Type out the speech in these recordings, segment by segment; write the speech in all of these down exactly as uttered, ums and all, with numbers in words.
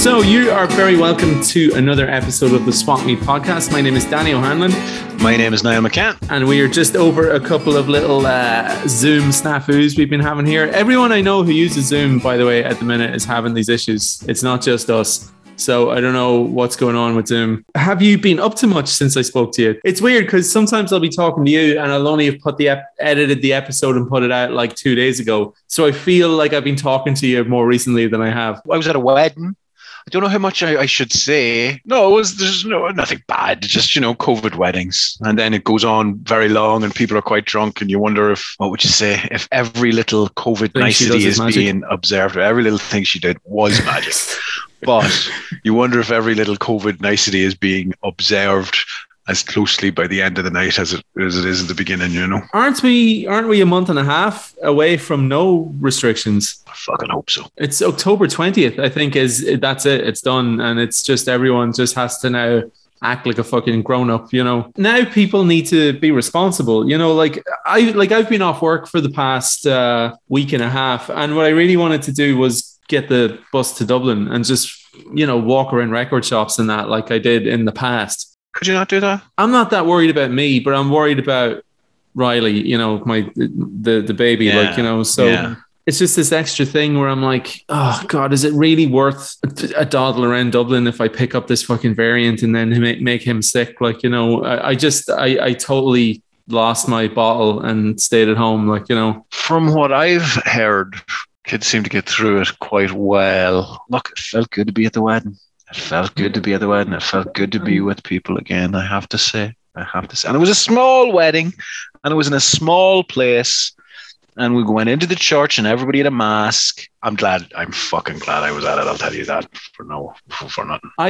So you are very welcome to another episode of the Swap Meet podcast. My name is Danny O'Hanlon. My name is Niall McCann. And we are just over a couple of little uh, Zoom snafus we've been having here. Everyone I know who uses Zoom, by the way, at the minute is having these issues. It's not just us. So I don't know what's going on with Zoom. Have you been up to much since I spoke to you? It's weird because sometimes I'll be talking to you and I'll only have put the ep- edited the episode and put it out like two days ago. So I feel like I've been talking to you more recently than I have. I was at a wedding. I don't know how much I, I should say. No, it was there's no nothing bad. Just, you know, COVID weddings. And then it goes on very long and people are quite drunk and you wonder if, what would you say, if every little COVID nicety is being observed, or every little thing she did was magic. But you wonder if every little COVID nicety is being observed as closely by the end of the night as it as it is in the beginning, you know. Aren't we aren't we a month and a half away from no restrictions? I fucking hope so. It's October twentieth, I think, is that's it. It's done. And it's just everyone just has to now act like a fucking grown-up, you know. Now people need to be responsible. You know, like I like I've been off work for the past uh, week and a half, and what I really wanted to do was get the bus to Dublin and just, you know, walk around record shops and that like I did in the past. Could you not do that? I'm not that worried about me, but I'm worried about Riley, you know, my the the baby, yeah, like, you know, so yeah. It's just this extra thing where I'm like, oh God, is it really worth a dawdle around Dublin if I pick up this fucking variant and then make, make him sick? Like, you know, I, I just, I, I totally lost my bottle and stayed at home, like, you know. From what I've heard, kids seem to get through it quite well. Look, it felt good to be at the wedding. It felt good to be at the wedding. It felt good to be with people again, I have to say. I have to say. And it was a small wedding, and it was in a small place, and we went into the church, and everybody had a mask. I'm glad. I'm fucking glad I was at it. I'll tell you that for no, for, for nothing. I,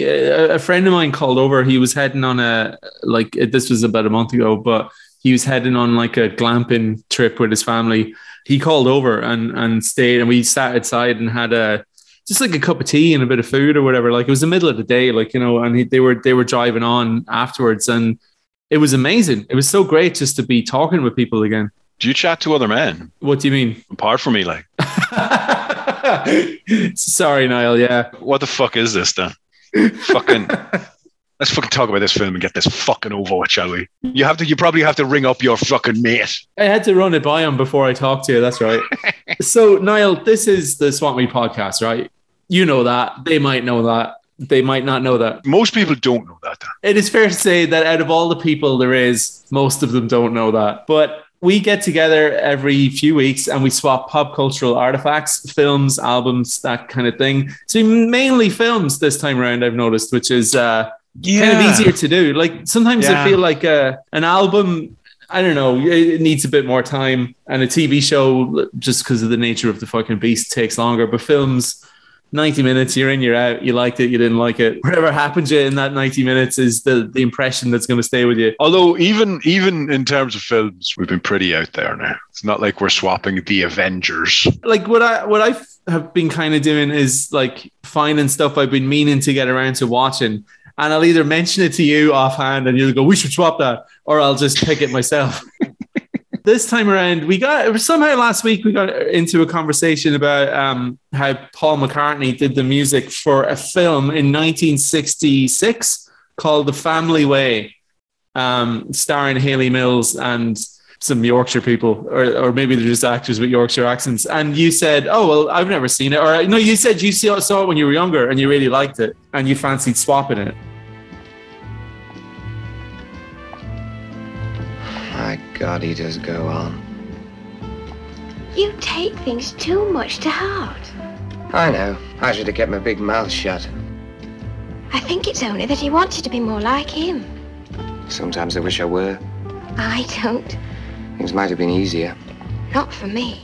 a friend of mine called over. He was heading on a, like, this was about a month ago, but he was heading on like a glamping trip with his family. He called over and, and stayed, and we sat outside and had a, just like a cup of tea and a bit of food or whatever. Like, it was the middle of the day, like, you know, and he, they were, they were driving on afterwards, and it was amazing. It was so great just to be talking with people again. Do you chat to other men? What do you mean? Apart from me, like. Sorry, Niall. Yeah. What the fuck is this then? Fucking. Let's fucking talk about this film and get this fucking over with, shall we? You have to. You probably have to ring up your fucking mate. I had to run it by him before I talked to you. That's right. So, Niall, this is the Swap Meet podcast, right? You know that. They might know that. They might not know that. Most people don't know that. Dan. It is fair to say that out of all the people there is, most of them don't know that. But we get together every few weeks and we swap pop cultural artifacts, films, albums, that kind of thing. So mainly films this time around, I've noticed, which is uh, yeah. kind of easier to do. Like sometimes yeah. I feel like uh, an album, I don't know, it needs a bit more time, and a T V show, just because of the nature of the fucking beast, takes longer. But films, ninety minutes, you're in, you're out. You liked it, you didn't like it. Whatever happened to you in that ninety minutes is the, the impression that's going to stay with you. Although even even in terms of films, we've been pretty out there now. It's not like we're swapping the Avengers. Like what I what I have been kind of doing is like finding stuff I've been meaning to get around to watching. And I'll either mention it to you offhand and you'll go, we should swap that, or I'll just pick it myself. This time around, we got somehow last week we got into a conversation about um, how Paul McCartney did the music for a film in nineteen sixty-six called The Family Way, um, starring Hayley Mills and some Yorkshire people, or or maybe they're just actors with Yorkshire accents. And you said, "Oh well, I've never seen it," or no, you said you saw it when you were younger and you really liked it and you fancied swapping it. My God, he does go on. You take things too much to heart. I know. I should have kept my big mouth shut. I think it's only that he wants you to be more like him. Sometimes I wish I were. I don't. Things might have been easier. Not for me.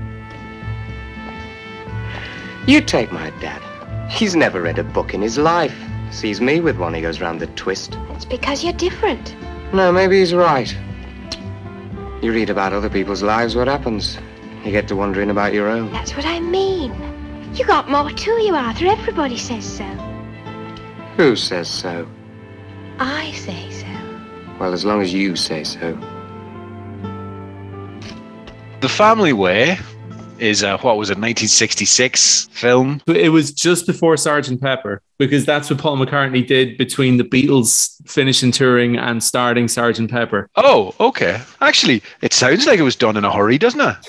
You take my dad. He's never read a book in his life. Sees me with one, he goes round the twist. It's because you're different. No, maybe he's right. You read about other people's lives, what happens? You get to wondering about your own. That's what I mean. You got more to you, Arthur. Everybody says so. Who says so? I say so. Well, as long as you say so. The Family Way is a, what was it, nineteen sixty-six film? It was just before Sergeant Pepper, because that's what Paul McCartney did between the Beatles finishing touring and starting Sergeant Pepper. Oh, okay. Actually, it sounds like it was done in a hurry, doesn't it?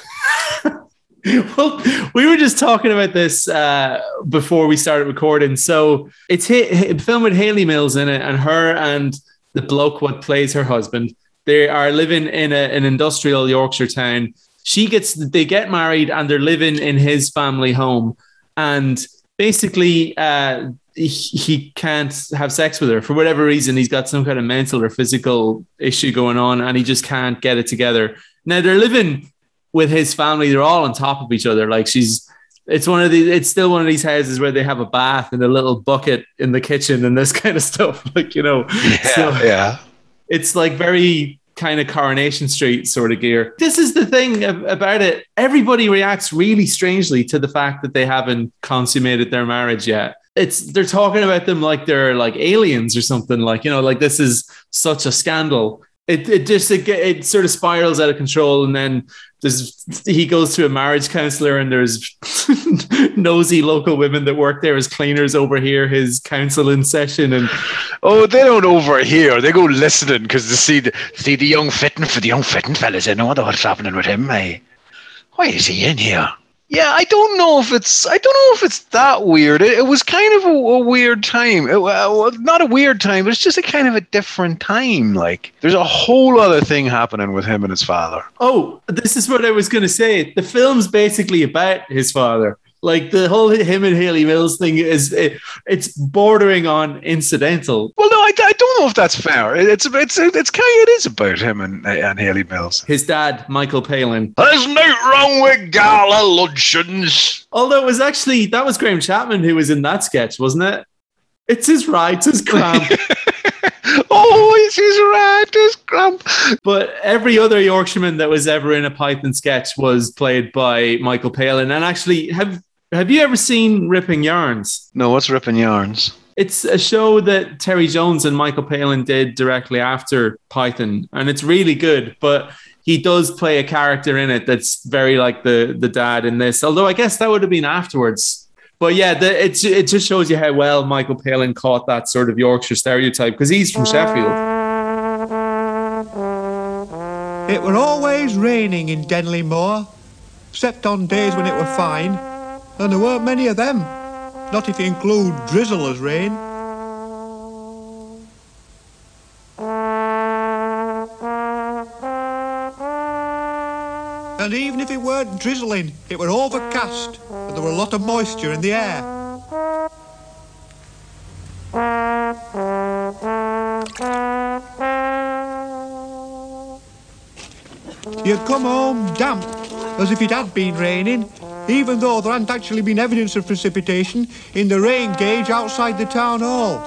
Well, we were just talking about this uh, before we started recording. So it's a film with Hayley Mills in it, and her and the bloke what plays her husband. They are living in a, an industrial Yorkshire town. She gets, they get married, and they're living in his family home. And basically, uh, he, he can't have sex with her for whatever reason. He's got some kind of mental or physical issue going on, and he just can't get it together. Now they're living with his family. They're all on top of each other. Like she's, it's one of the, it's still one of these houses where they have a bath and a little bucket in the kitchen and this kind of stuff. Like, you know, yeah, so yeah. It's like very kind of Coronation Street sort of gear. This is the thing about it. Everybody reacts really strangely to the fact that they haven't consummated their marriage yet. It's, they're talking about them like they're like aliens or something, like, you know, like this is such a scandal. It it just it, it sort of spirals out of control, and then there's he goes to a marriage counselor, and there's nosy local women that work there as cleaners overhear his counseling session, and oh, they don't overhear, they go listening because they see the see the young fitting for the young fitting fellas. They know what's happening with him. Eh? Why is he in here? Yeah, I don't know if it's I don't know if it's that weird. It, it was kind of a, a weird time. It, well, not a weird time, but it's just a kind of a different time. Like there's a whole other thing happening with him and his father. Oh, this is what I was going to say. The film's basically about his father. Like the whole him and Hayley Mills thing is it, it's bordering on incidental. Well, no, I, I don't know if that's fair. It's it's it's kind of it is about him and and Hayley Mills. His dad, Michael Palin. There's no wrong with gala luncheons. Although it was actually that was Graham Chapman who was in that sketch, wasn't it? It's his right, it's his cramp. Oh, it's his right, his cramp. But every other Yorkshireman that was ever in a Python sketch was played by Michael Palin. And actually, have have you ever seen Ripping Yarns? No, what's Ripping Yarns? It's a show that Terry Jones and Michael Palin did directly after Python, and it's really good. But he does play a character in it that's very like the the dad in this. Although I guess that would have been afterwards. But yeah, the, it, it just shows you how well Michael Palin caught that sort of Yorkshire stereotype, because he's from Sheffield. It were always raining in Denley Moor, except on days when it were fine, and there weren't many of them, not if you include drizzle as rain. And even if it weren't drizzling, it were overcast, and there were a lot of moisture in the air. You'd come home damp, as if it had been raining, even though there hadn't actually been evidence of precipitation in the rain gauge outside the town hall.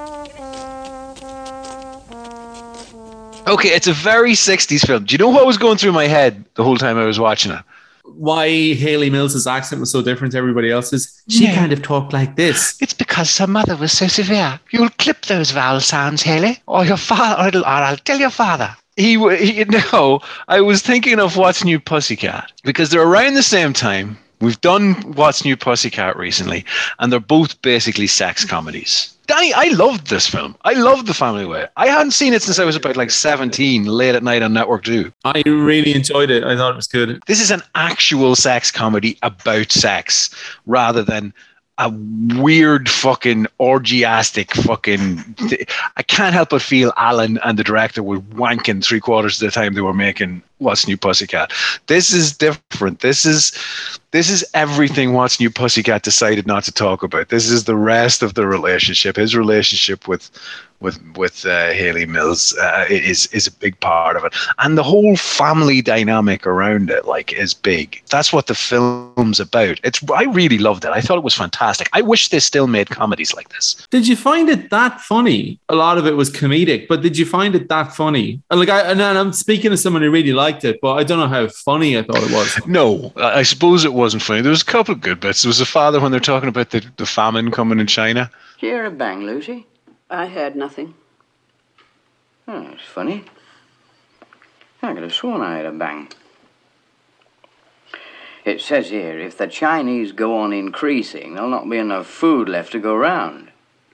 Okay, it's a very sixties film. Do you know what was going through my head the whole time I was watching it? Why Hayley Mills' accent was so different to everybody else's. She Yeah. kind of talked like this. It's because her mother was so severe. You'll clip those vowel sounds, Hayley, or your father, or, it'll, or I'll tell your father. He, he, you know, I was thinking of What's New Pussycat, because they're around the same time. We've done What's New Pussycat recently, and they're both basically sex comedies. Danny, I loved this film. I loved The Family Way. I hadn't seen it since I was about like seventeen, late at night on Network two. I really enjoyed it. I thought it was good. This is an actual sex comedy about sex rather than a weird fucking orgiastic fucking... I can't help but feel Alan and the director were wanking three quarters of the time they were making What's New Pussycat. This is different. This is... This is everything What's New Pussycat decided not to talk about. This is the rest of the relationship. His relationship with with with uh, Hayley Mills uh, is is a big part of it, and the whole family dynamic around it, like, is big. That's what the film's about. It's I really loved it. I thought it was fantastic. I wish they still made comedies like this. Did you find it that funny? A lot of it was comedic, but did you find it that funny? And like, I and I'm speaking to someone who really liked it, but I don't know how funny I thought it was. No, I suppose it wasn't funny. There was a couple of good bits. There was a father when they're talking about the, the famine coming in China. Did you hear a bang, Lucy? I heard nothing. Oh, it's funny. I could have sworn I heard a bang. It says here, if the Chinese go on increasing, there'll not be enough food left to go round.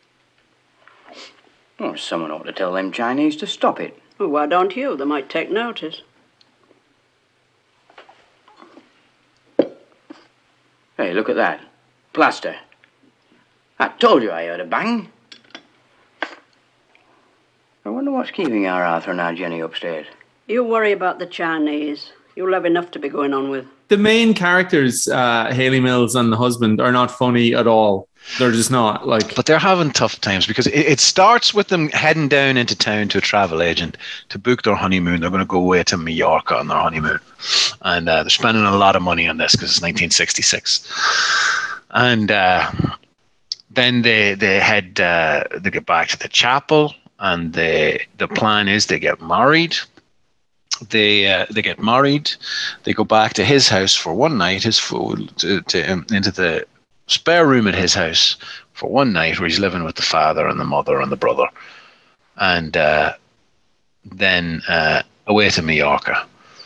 Well, someone ought to tell them Chinese to stop it. Well, why don't you? They might take notice. Hey, look at that. Plaster. I told you I heard a bang. I wonder what's keeping our Arthur and our Jenny upstairs. You worry about the Chinese. You'll have enough to be going on with. The main characters, uh, Hayley Mills and the husband, are not funny at all. They're just not. Like, But they're having tough times because it, it starts with them heading down into town to a travel agent to book their honeymoon. They're going to go away to Mallorca on their honeymoon. And uh, they're spending a lot of money on this because it's nineteen sixty-six. And uh, then they they head, uh, they get back to the chapel, and they, the plan is they get married. They uh, they get married. They go back to his house for one night. His food to, to um, into the spare room at his house for one night, where he's living with the father and the mother and the brother, and uh, then uh, away to Mallorca.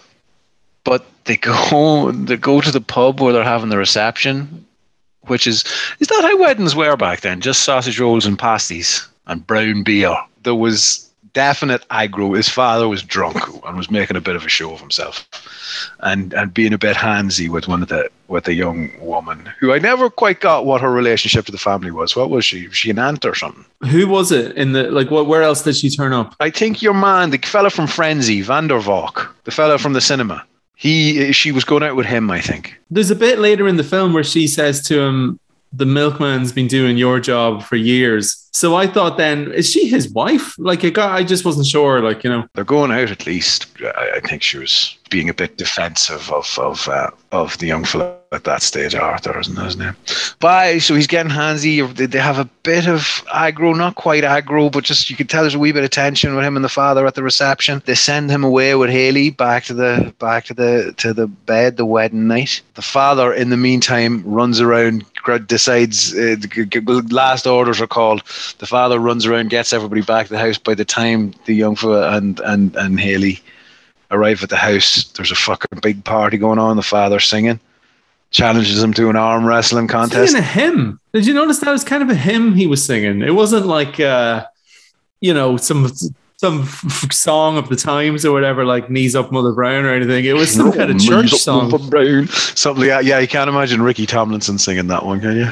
But they go they go to the pub where they're having the reception, which is is that how weddings were back then? Just sausage rolls and pasties and brown beer. There was definite aggro. His father was drunk and was making a bit of a show of himself, and and being a bit handsy with one of the with a young woman who I never quite got what her relationship to the family was. What was she? Was she an aunt or something? who was it in the like? What? Where else did she turn up? I think your man, the fella from Frenzy, Van der Valk, the fella from the cinema. He she was going out with him, I think. There's a bit later in the film where she says to him, "The milkman's been doing your job for years." So I thought, then, is she his wife? Like, it got, I just wasn't sure. Like, you know, They're going out at least. I, I think she was being a bit defensive of of uh, of the young fella at that stage. Arthur, isn't that his name? Bye. So he's getting handsy. They they have a bit of aggro, not quite aggro, but just you can tell there's a wee bit of tension with him and the father at the reception. They send him away with Hayley back to the back to the to the bed the wedding night. The father, in the meantime, runs around, decides uh, the last orders are called. The father runs around, gets everybody back to the house. By the time the young fella and and and Hayley arrive at the house, there's a fucking big party going on. The father's singing, challenges him to an arm wrestling contest. singing a hymn. Did you notice that? It was kind of a hymn he was singing. It wasn't like, uh, you know, some some f- song of the times or whatever, like "Knees Up, Mother Brown" or anything. It was some kind of church song. Brown. Something like that. Yeah, you can't imagine Ricky Tomlinson singing that one, can you?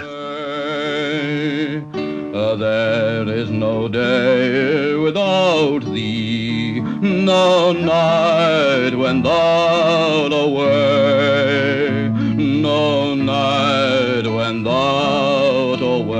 Uh, there is no day without thee, no night when thou'rt away, no night when thou'rt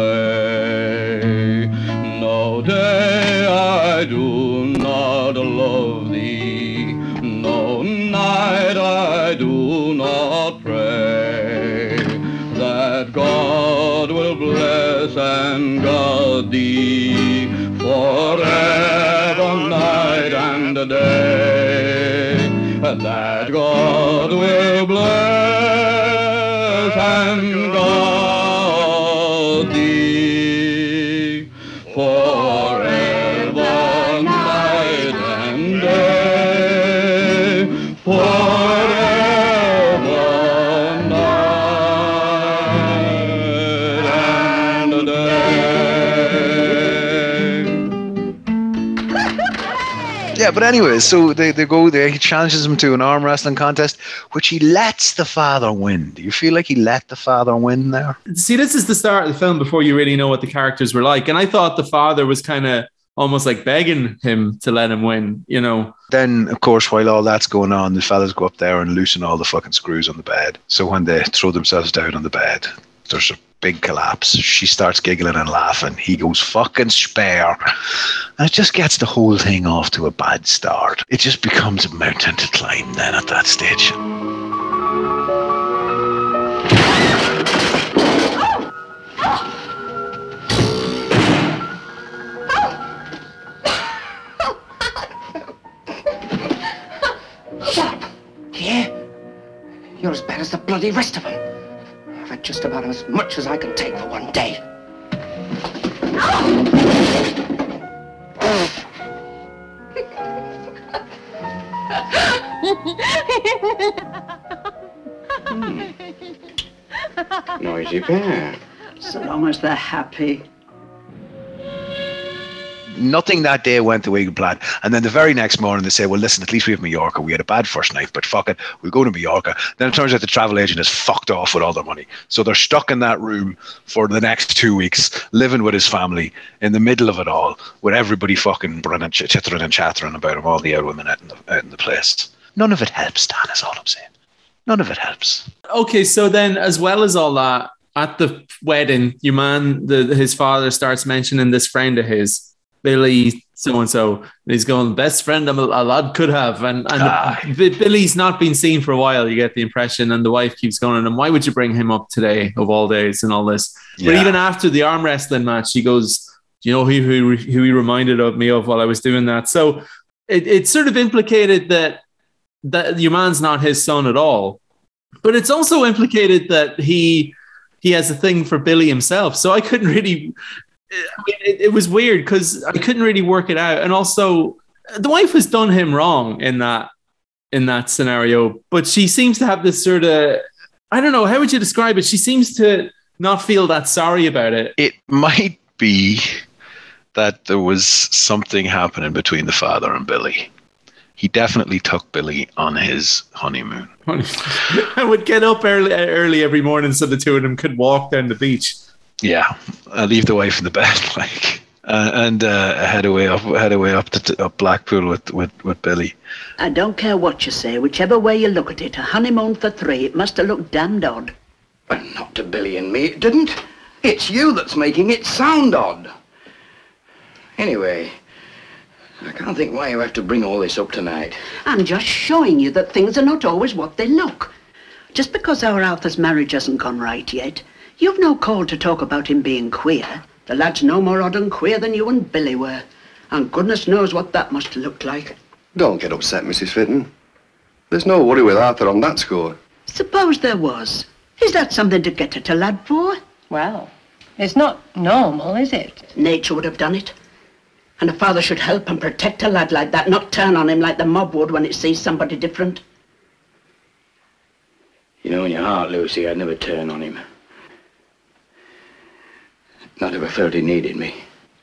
away, no day I do not love thee, no night I do not pray, that God will bless and guard thee forever, night and day, that God will bless and guard thee forever, night and day, forever, night and day. Yeah, but anyway, so they, they go there. He challenges him to an arm wrestling contest, which he lets the father win. Do you feel like he let the father win there? See, this is the start of the film before you really know what the characters were like. And I thought the father was kind of almost like begging him to let him win, you know. Then, of course, while all that's going on, the fellas go up there and loosen all the fucking screws on the bed. So when they throw themselves down on the bed, there's a big collapse. She starts giggling and laughing. He goes fucking spare. And it just gets the whole thing off to a bad start. It just becomes a mountain to climb then at that stage. Yeah? You're as bad as the bloody rest of them. I've had just about as much as I can take for one day. Hmm. Noisy pair. So long as they're happy. Nothing that day went the way we planned. And then the very next morning they say, well, listen, at least we have Mallorca. We had a bad first night, but fuck it, we'll go to Mallorca. Then it turns out the travel agent is fucked off with all their money. So they're stuck in that room for the next two weeks, living with his family in the middle of it all, with everybody fucking chittering and chattering about him, all the other women out in the, out in the place. None of it helps, Dan, is all I'm saying. None of it helps. Okay, so then as well as all that, at the wedding, your man, the, his father starts mentioning this friend of his, Billy so-and-so. He's going, best friend a, a lad could have. And, and Ah. the, Billy's not been seen for a while, you get the impression. And the wife keeps going, and why would you bring him up today of all days and all this? Yeah. But even after the arm wrestling match, she goes, do you know who, who, who he reminded of me of while I was doing that? So it, it sort of implicated that, that your man's not his son at all. But it's also implicated that he he has a thing for Billy himself. So I couldn't really... I mean, it, it was weird because I couldn't really work it out. And also, the wife has done him wrong in that in that scenario. But she seems to have this sort of... I don't know, how would you describe it? She seems to not feel that sorry about it. It might be that there was something happening between the father and Billy. He definitely took Billy on his honeymoon. I would get up early early every morning so the two of them could walk down the beach. Yeah, I leave the wife in the bed, like, uh, and uh, head away up, head away up to up Blackpool with, with, with Billy. I don't care what you say, whichever way you look at it, a honeymoon for three, it must have looked damned odd. Well, not to Billy and me, it didn't. It's you that's making it sound odd. Anyway, I can't think why you have to bring all this up tonight. I'm just showing you that things are not always what they look. Just because our Arthur's marriage hasn't gone right yet, you've no call to talk about him being queer. The lad's no more odd and queer than you and Billy were. And goodness knows what that must have looked like. Don't get upset, Missus Fitton. There's no worry with Arthur on that score. Suppose there was. Is that something to get at a lad for? Well, it's not normal, is it? Nature would have done it. And a father should help and protect a lad like that, not turn on him like the mob would when it sees somebody different. You know in your heart, Lucy, I'd never turn on him. Not if I felt he needed me.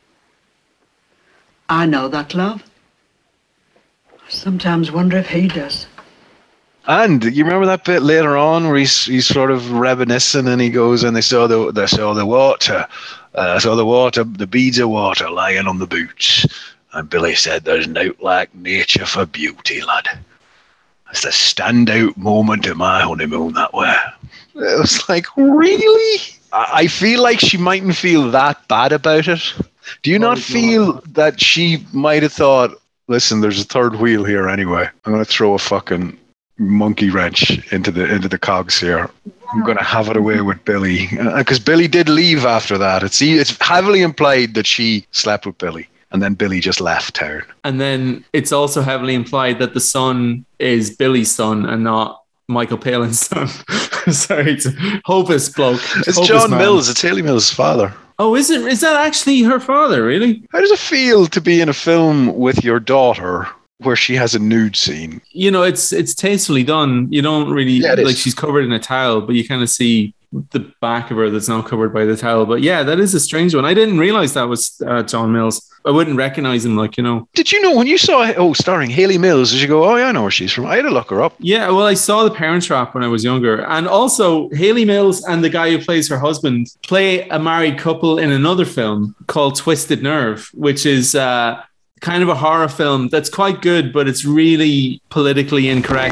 I know that, love. I sometimes wonder if he does. And you remember that bit later on where he's he's sort of reminiscing, and he goes, and they saw the they saw the water, uh, saw the water, the beads of water lying on the boots, and Billy said, "There's nought like nature for beauty, lad." It's the standout moment of my honeymoon that way. It was like, really? I, I feel like she mightn't feel that bad about it. Do you Oh, not feel God. that she might have thought, listen, there's a third wheel here anyway. I'm going to throw a fucking monkey wrench into the into the cogs here. I'm going to have it away with Billy. Because Billy did leave after that. It's it's heavily implied that she slept with Billy. And then Billy just left town. And then it's also heavily implied that the son is Billy's son and not Michael Palin's son. Sorry, it's Hopeless bloke. It's Hopeless John man. Mills. It's Haley Mills' father. Oh, is it? Is that actually her father, really? How does it feel to be in a film with your daughter where she has a nude scene? You know, it's it's tastefully done. You don't really, Yeah, it like, is. she's covered in a towel, but you kind of see the back of her that's not covered by the towel. But yeah, that is a strange one. I didn't realize that was uh, John Mills. I wouldn't recognize him, like, you know. Did you know when you saw, oh, starring Haley Mills, did you go, oh, yeah, I know where she's from? I had to look her up. Yeah, well, I saw The Parent Trap when I was younger. And also, Haley Mills and the guy who plays her husband play a married couple in another film called Twisted Nerve, which is uh, kind of a horror film that's quite good, but it's really politically incorrect.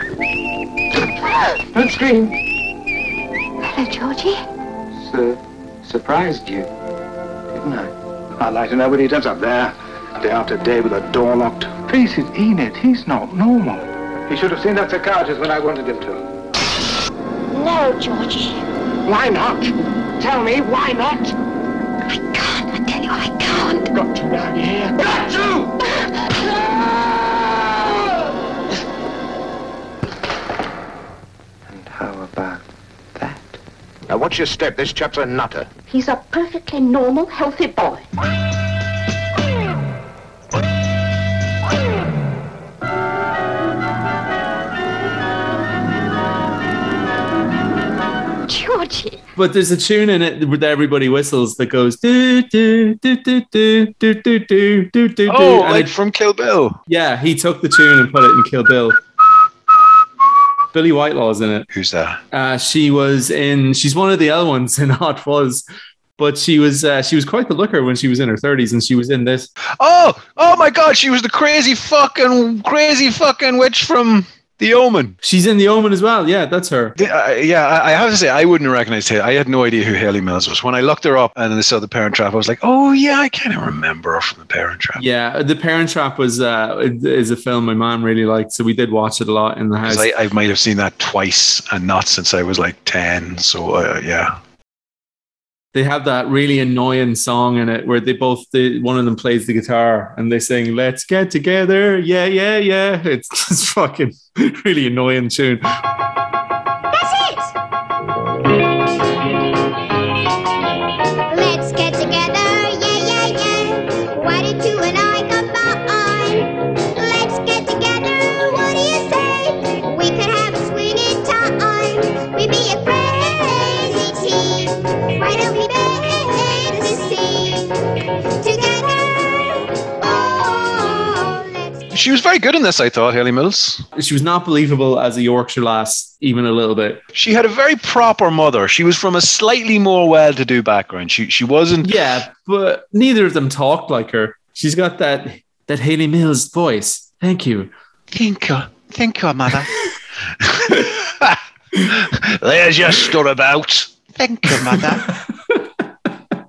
Don't scream. Hello, Georgie. Sur- surprised you, didn't I? I'd like to know what he does up there, day after day with the door locked. Face it, Enid, he's not normal. He should have seen that psychiatrist when I wanted him to. No, Georgie. Why not? Tell me, why not? I can't. I tell you, I can't. Got to down here. Got to! And how about that? Now watch your step, this chap's a nutter. He's a perfectly normal, healthy boy. Georgie. But there's a tune in it where everybody whistles that goes do do do do do do do do do do. Oh, and like it, from Kill Bill. Yeah, he took the tune and put it in Kill Bill. Billy Whitelaw's in it. Who's that? Uh, she was in. She's one of the L ones in Hot Fuzz, but she was uh, she was quite the looker when she was in her thirties, and she was in this. Oh, oh my God! She was the crazy fucking crazy fucking witch from The Omen. She's in The Omen as well. Yeah, that's her. The, uh, yeah, I, I have to say, I wouldn't recognize her. I had no idea who Hayley Mills was. When I looked her up and I saw The Parent Trap, I was like, oh yeah, I kind of remember her from The Parent Trap. Yeah, The Parent Trap was uh, is a film my mom really liked, so we did watch it a lot in the house. I, I might have seen that twice and not since I was like ten. So uh, yeah. They have that really annoying song in it where they both, they, one of them plays the guitar and they sing, let's get together. Yeah, yeah, yeah. It's just fucking really annoying tune. That's it! Let's get together, yeah, yeah, yeah. Why did you and I combine? Let's get together, what do you say? We could have a swinging time. We'd be a crazy team. Why don't we make this scene together? Oh, let's... She was very good in this, I thought, Hayley Mills. She was not believable as a Yorkshire lass, even a little bit. She had a very proper mother. She was from a slightly more well-to-do background. She she wasn't... Yeah, but neither of them talked like her. She's got that that Hayley Mills voice. Thank you. Thank you. Thank you, mother. There's your storabout. Thank you, mother.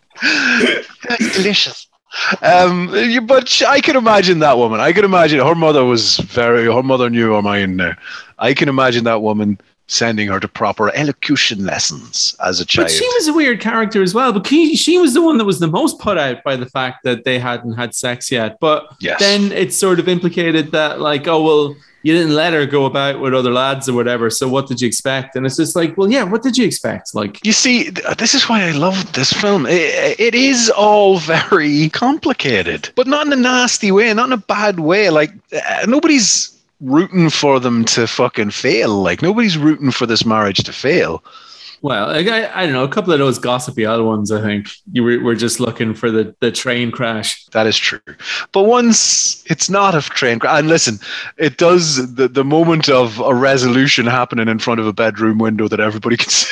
That's delicious. Um, you- but sh- I can imagine that woman. I can imagine her mother was very. Her mother knew her mind now. I can imagine that woman sending her to proper elocution lessons as a child. But she was a weird character as well. But he, she was the one that was the most put out by the fact that they hadn't had sex yet. But Yes. then it's sort of implicated that, like, oh, well, you didn't let her go about with other lads or whatever. So what did you expect? And it's just like, well, yeah, what did you expect? Like, You see, th- this is why I love this film. It, it is all very complicated, but not in a nasty way, not in a bad way. Like, uh, nobody's rooting for them to fucking fail. Like, nobody's rooting for this marriage to fail. well, like, I, I don't know, a couple of those gossipy other ones, I think you were, were just looking for the, the train crash. That is true. But once it's not a train crash, and listen, it does, the, the moment of a resolution happening in front of a bedroom window that everybody can see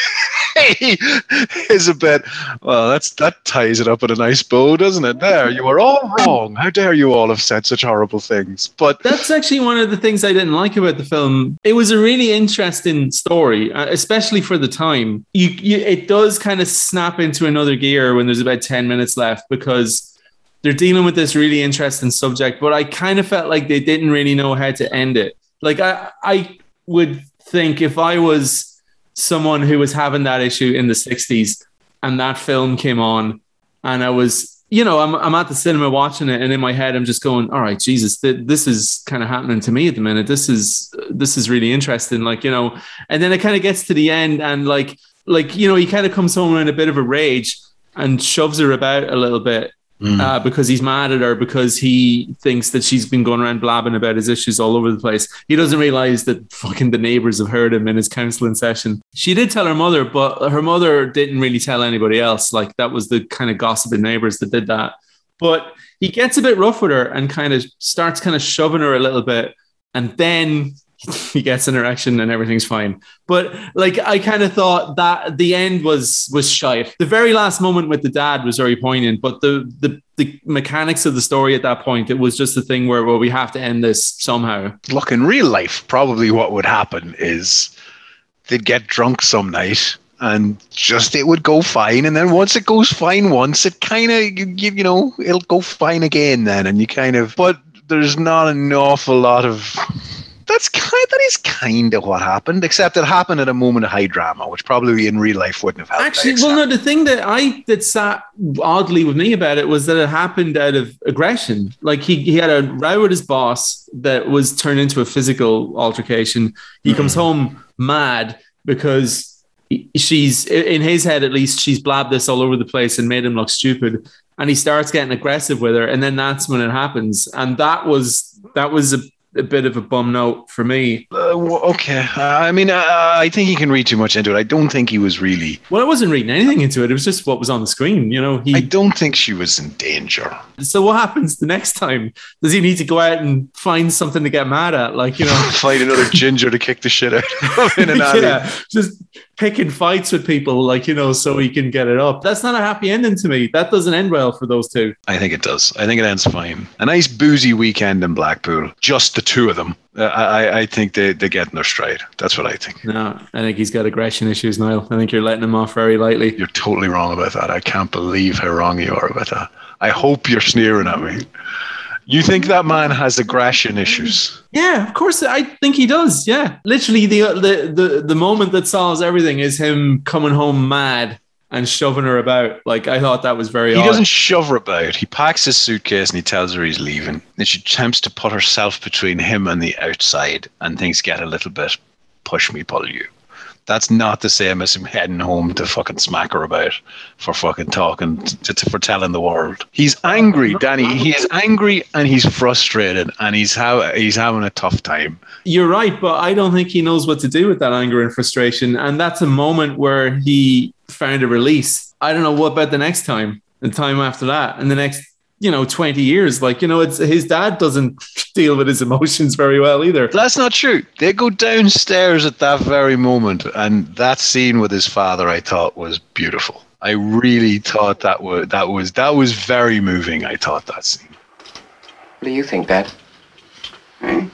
is a bit, well, that's that ties it up in a nice bow, doesn't it? There, you are all wrong. How dare you all have said such horrible things? But That's actually one of the things I didn't like about the film. It was a really interesting story, uh, especially for the time. You, you, it does kind of snap into another gear when there's about ten minutes left because they're dealing with this really interesting subject, but I kind of felt like they didn't really know how to end it. Like I, I would think if I was someone who was having that issue in the sixties and that film came on and I was, you know, I'm I'm at the cinema watching it and in my head I'm just going, all right, Jesus, th- this is kind of happening to me at the minute. This is this is really interesting. Like, you know, and then it kind of gets to the end and like, like, you know, he kind of comes home in a bit of a rage and shoves her about a little bit. Mm. Uh, because he's mad at her because he thinks that she's been going around blabbing about his issues all over the place. He doesn't realize that fucking the neighbors have heard him in his counseling session. She did tell her mother, but her mother didn't really tell anybody else. Like that was the kind of gossiping neighbors that did that. But he gets a bit rough with her and kind of starts kind of shoving her a little bit. And then he gets an erection and everything's fine. But like, I kind of thought that the end was was shite. The very last moment with the dad was very poignant, but the the the mechanics of the story at that point, it was just a thing where, well, we have to end this somehow. look, in real life, probably what would happen is they'd get drunk some night and just it would go fine. And then once it goes fine once, it kind of, you, you, you know, it'll go fine again then. And you kind of, but there's not an awful lot of... That's kind. That is kind of what happened, except it happened at a moment of high drama, which probably in real life wouldn't have happened. Actually, well, no, the thing that I that sat oddly with me about it was that it happened out of aggression. Like he he had a row with his boss that was turned into a physical altercation. He Mm. comes home mad because he- she's in his head, at least, she's blabbed this all over the place and made him look stupid. And he starts getting aggressive with her, and then that's when it happens. And that was that was a. a bit of a bum note for me. Uh, w- okay. Uh, I mean, uh, I think he can read too much into it. I don't think he was really. Well, I wasn't reading anything into it. It was just what was on the screen. You know, he. I don't think she was in danger. So what happens the next time? Does he need to go out and find something to get mad at? Like, you know, find another ginger to kick the shit out of in an alley. Yeah, just picking fights with people, like, you know, so he can get it up. That's not a happy ending to me. That doesn't end well for those two. I think it does. I think it ends fine. A nice boozy weekend in Blackpool. Just the two of them. Uh, I, I think they, they get in their stride. That's what I think. No, I think he's got aggression issues, Niall. I think you're letting him off very lightly. You're totally wrong about that. I can't believe how wrong you are about that. I hope you're sneering at me. You think that man has aggression issues? Yeah, of course. I think he does. Yeah. Literally, the the the, the moment that solves everything is him coming home mad and shoving her about. Like, I thought that was very He odd. doesn't shove her about. He packs his suitcase and he tells her he's leaving. Then she attempts to put herself between him and the outside, and things get a little bit push me, pull you. That's not the same as him heading home to fucking smack her about for fucking talking, to, to, for telling the world. He's angry, Danny. He is angry and he's frustrated and he's how he's having a tough time. You're right, but I don't think he knows what to do with that anger and frustration. And that's a moment where he found a release. I don't know what about the next time, the time after that, and the next, you know, twenty years. Like, you know, it's his dad doesn't deal with his emotions very well either. That's not true. They go downstairs at that very moment, and that scene with his father, I thought, was beautiful. I really thought that was that was that was very moving. I thought that scene. What do you think, Dad? Eh?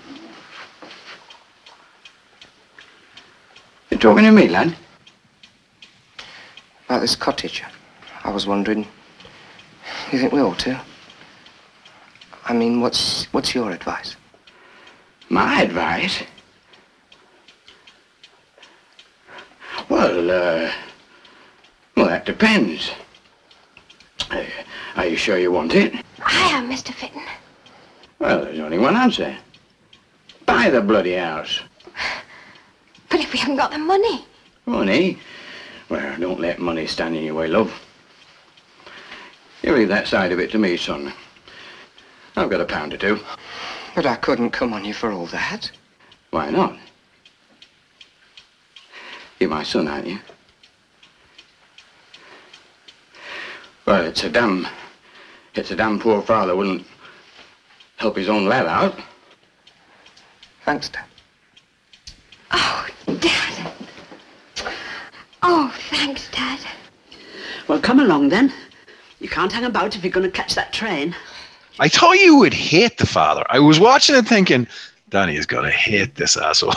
You talking to me, lad? About this cottage. I was wondering, you think we ought to? I mean, what's what's your advice? My advice? Well, uh, well, that depends. Uh, are you sure you want it? I am, Mister Fitton. Well, there's only one answer. Buy the bloody house. But if we haven't got the money. Money? Well, don't let money stand in your way, love. You leave that side of it to me, son. I've got a pound or two. But I couldn't come on you for all that. Why not? You're my son, aren't you? Well, it's a damn... It's a damn poor father wouldn't help his own lad out. Thanks, Dad. Oh, Dad. Oh, thanks, Dad. Well, come along then. You can't hang about if you're going to catch that train. I thought you would hate the father. I was watching it thinking, Danny is going to hate this asshole.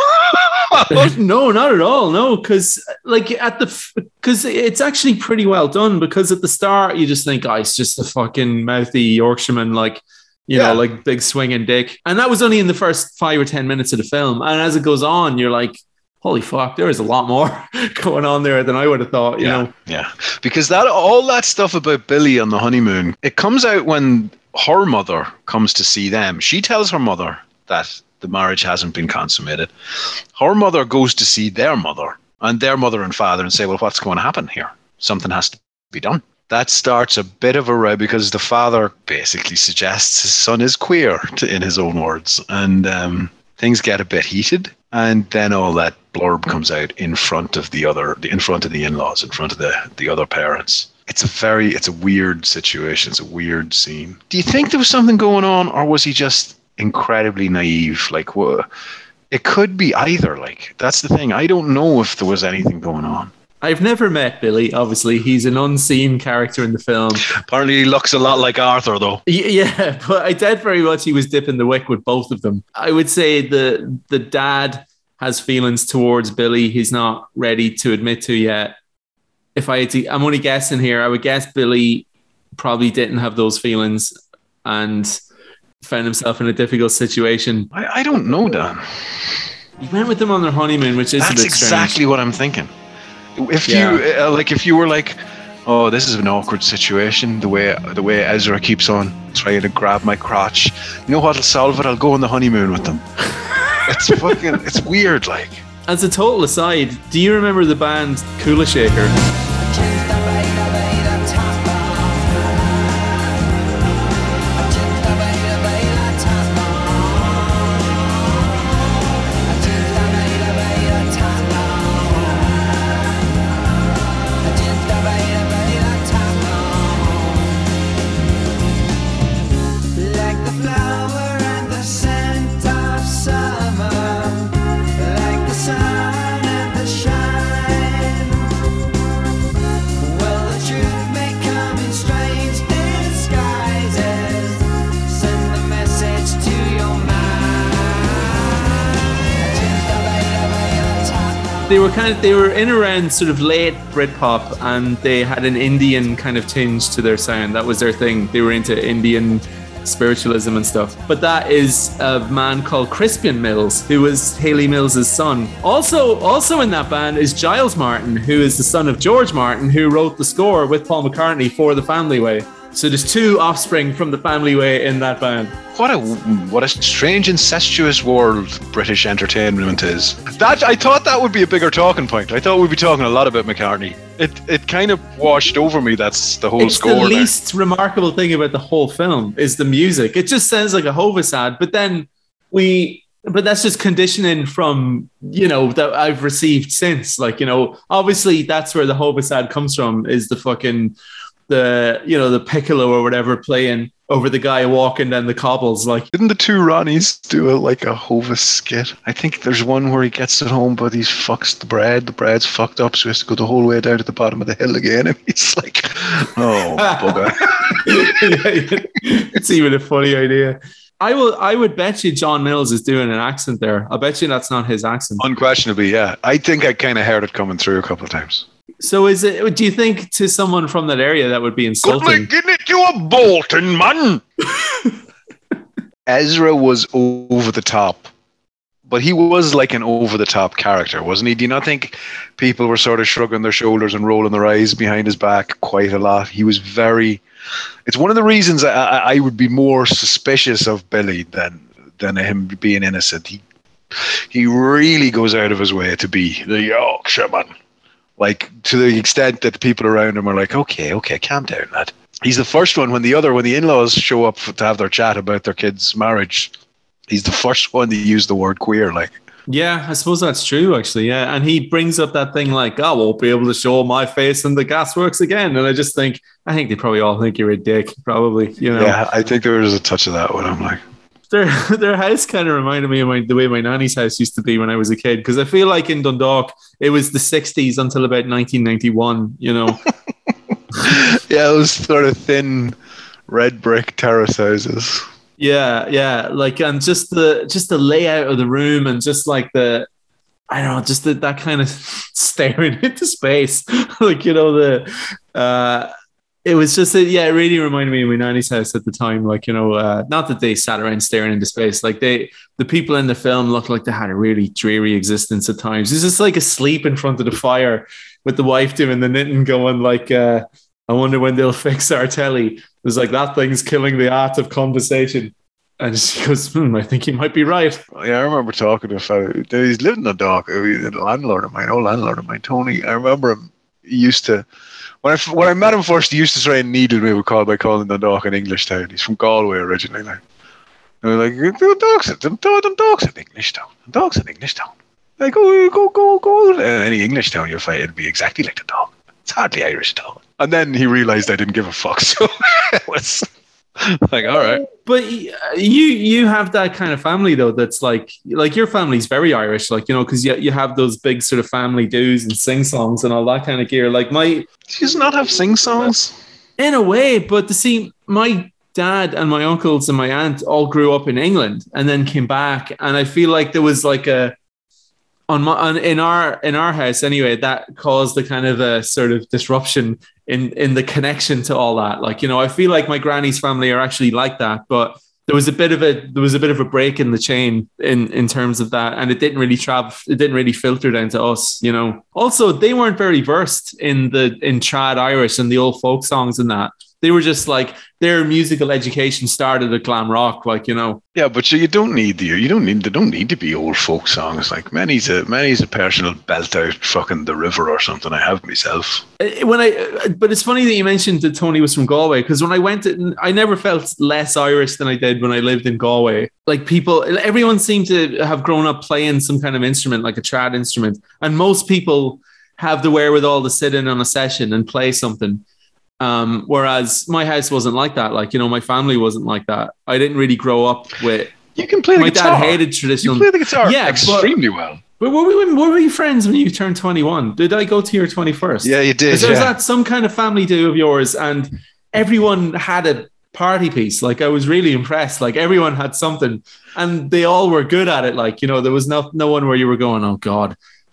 No, not at all. No, because like at the because it's actually pretty well done. Because at the start you just think, oh, he's just a fucking mouthy Yorkshireman, like, you Yeah. know, like big swinging dick. And that was only in the first five or ten minutes of the film. And as it goes on, you're like, holy fuck, there is a lot more going on there than I would have thought. You yeah, know, yeah. Because that all that stuff about Billy on the honeymoon, it comes out when her mother comes to see them. She tells her mother that the marriage hasn't been consummated. Her mother goes to see their mother and their mother and father and say, well, what's going to happen here? Something has to be done. That starts a bit of a row because the father basically suggests his son is queer, to, in his own words. And um, things get a bit heated. And then all that blurb comes out in front of the other, in front of the in-laws, in front of the, the other parents. It's a very, it's a weird situation. It's a weird scene. Do you think there was something going on, or was he just incredibly naive? Like, what? It could be either. Like, that's the thing. I don't know if there was anything going on. I've never met Billy. Obviously, he's an unseen character in the film. Apparently, he looks a lot like Arthur, though. Y- Yeah, but I doubt very much he was dipping the wick with both of them. I would say the the dad has feelings towards Billy. He's not ready to admit to yet. If I had to, I'm only guessing here. I would guess Billy probably didn't have those feelings and found himself in a difficult situation. I, I don't know, Dan. He went with them on their honeymoon, which is That's a bit exactly strange. what I'm thinking. If Yeah. you uh, like, if you were like, oh, this is an awkward situation. The way the way Ezra keeps on trying to grab my crotch. You know what'll solve it? I'll go on the honeymoon with them. It's fucking. It's weird, like. As a total aside, do you remember the band Kula Shaker? they were kind of they were in around sort of late Britpop, and they had an Indian kind of tinge to their sound. That was their thing. They were into Indian spiritualism and stuff. But that is a man called Crispian Mills, who was Hayley Mills' son. Also, also in that band is Giles Martin, who is the son of George Martin, who wrote the score with Paul McCartney for The Family Way. So there's two offspring from The Family Way in that band. What a what a strange incestuous world British entertainment is. That I thought that would be a bigger talking point. I thought we'd be talking a lot about McCartney. It it kind of washed over me. That's the whole it's score. The there. least remarkable thing about the whole film is the music. It just sounds like a Hovis ad, but then we. But that's just conditioning from, you know, that I've received since. Like, you know, obviously that's where the Hovis ad comes from, is the fucking, the, you know, the piccolo or whatever playing over the guy walking down the cobbles. Like, didn't the two Ronnies do a, like a Hovis skit? I think there's one where he gets it home, but he fucks the bread. The bread's fucked up, so he has to go the whole way down to the bottom of the hill again. And he's like, oh, bugger. It's even a funny idea. I will. I would bet you John Mills is doing an accent there. I bet you that's not his accent. Unquestionably, yeah. I think I kind of heard it coming through a couple of times. So is it? Do you think to someone from that area that would be insulting? Give it to a Bolton man. Ezra was over the top, but he was like an over the top character, wasn't he? Do you not think people were sort of shrugging their shoulders and rolling their eyes behind his back quite a lot? He was very. It's one of the reasons I, I would be more suspicious of Billy than than him being innocent. He he really goes out of his way to be the Yorkshireman, like to the extent that the people around him are like, okay, okay, calm down, lad. He's the first one when the other when the in-laws show up to have their chat about their kid's marriage. He's the first one to use the word queer, like. Yeah, I suppose that's true, actually. Yeah, and he brings up that thing like, "I won't be able to show my face in the gasworks again." And I just think, I think they probably all think you're a dick, probably. You know? Yeah, I think there was a touch of that when I'm like, their their house kind of reminded me of my, the way my nanny's house used to be when I was a kid. Because I feel like in Dundalk, it was the sixties until about nineteen ninety-one. You know. Yeah, it was sort of thin, red brick terrace houses. Yeah, yeah, like, and just the just the layout of the room, and just like the, I don't know, just the, that kind of staring into space, like, you know, the, uh, it was just, a, yeah, it really reminded me of my nanny's house at the time. Like, you know, uh, not that they sat around staring into space, like they, the people in the film looked like they had a really dreary existence at times. It's just like asleep in front of the fire with the wife doing the knitting, going like, uh, I wonder when they'll fix our telly. It was like, that thing's killing the art of conversation. And she goes, hmm, I think you might be right. Yeah, I remember talking to a fellow. He's lived in the dock. He's a landlord of mine, old landlord of mine, Tony. I remember him. He used to, when I, when I met him first, he used to try and needle me with call by calling the dock in English town. He's from Galway originally. Like. And we're like, the dock's in, the dock's in English town. The dock's in English town. Like, go, go, go, go. And any English town you'll find it'll be exactly like the dock. It's hardly Irish town. And then he realized I didn't give a fuck. So it was like, all right. But you you have that kind of family though. That's like like your family's very Irish, like, you know, because you you have those big sort of family do's and sing songs and all that kind of gear. Like my, does not have sing songs in a way, but to see my dad and my uncles and my aunt all grew up in England and then came back, and I feel like there was like a. On my on, in our in our house anyway, that caused a kind of a sort of disruption in in the connection to all that. Like, you know, I feel like my granny's family are actually like that, but there was a bit of a there was a bit of a break in the chain in in terms of that, and it didn't really travel. It didn't really filter down to us, you know. Also, they weren't very versed in the in trad Irish and the old folk songs and that. They were just like, their musical education started at glam rock, like, you know. Yeah, but you don't need the you don't need they don't need to be old folk songs. Like many's a many's a personal belt out fucking the river or something. I have myself. When I, but it's funny that you mentioned that Tony was from Galway, because when I went, to, I never felt less Irish than I did when I lived in Galway. Like people, everyone seemed to have grown up playing some kind of instrument, like a trad instrument, and most people have the wherewithal to sit in on a session and play something. Um, whereas my house wasn't like that. Like, you know, my family wasn't like that. I didn't really grow up with. You can play the my guitar. My dad hated traditional. You play the guitar yeah, extremely but, well. But were we, were we friends when you turned twenty-one? Did I go to your twenty-first? Yeah, you did. So yeah. was that some kind of family do of yours? And everyone had a party piece. Like, I was really impressed. Like, everyone had something, and they all were good at it. Like, you know, there was no no one where you were going, oh God,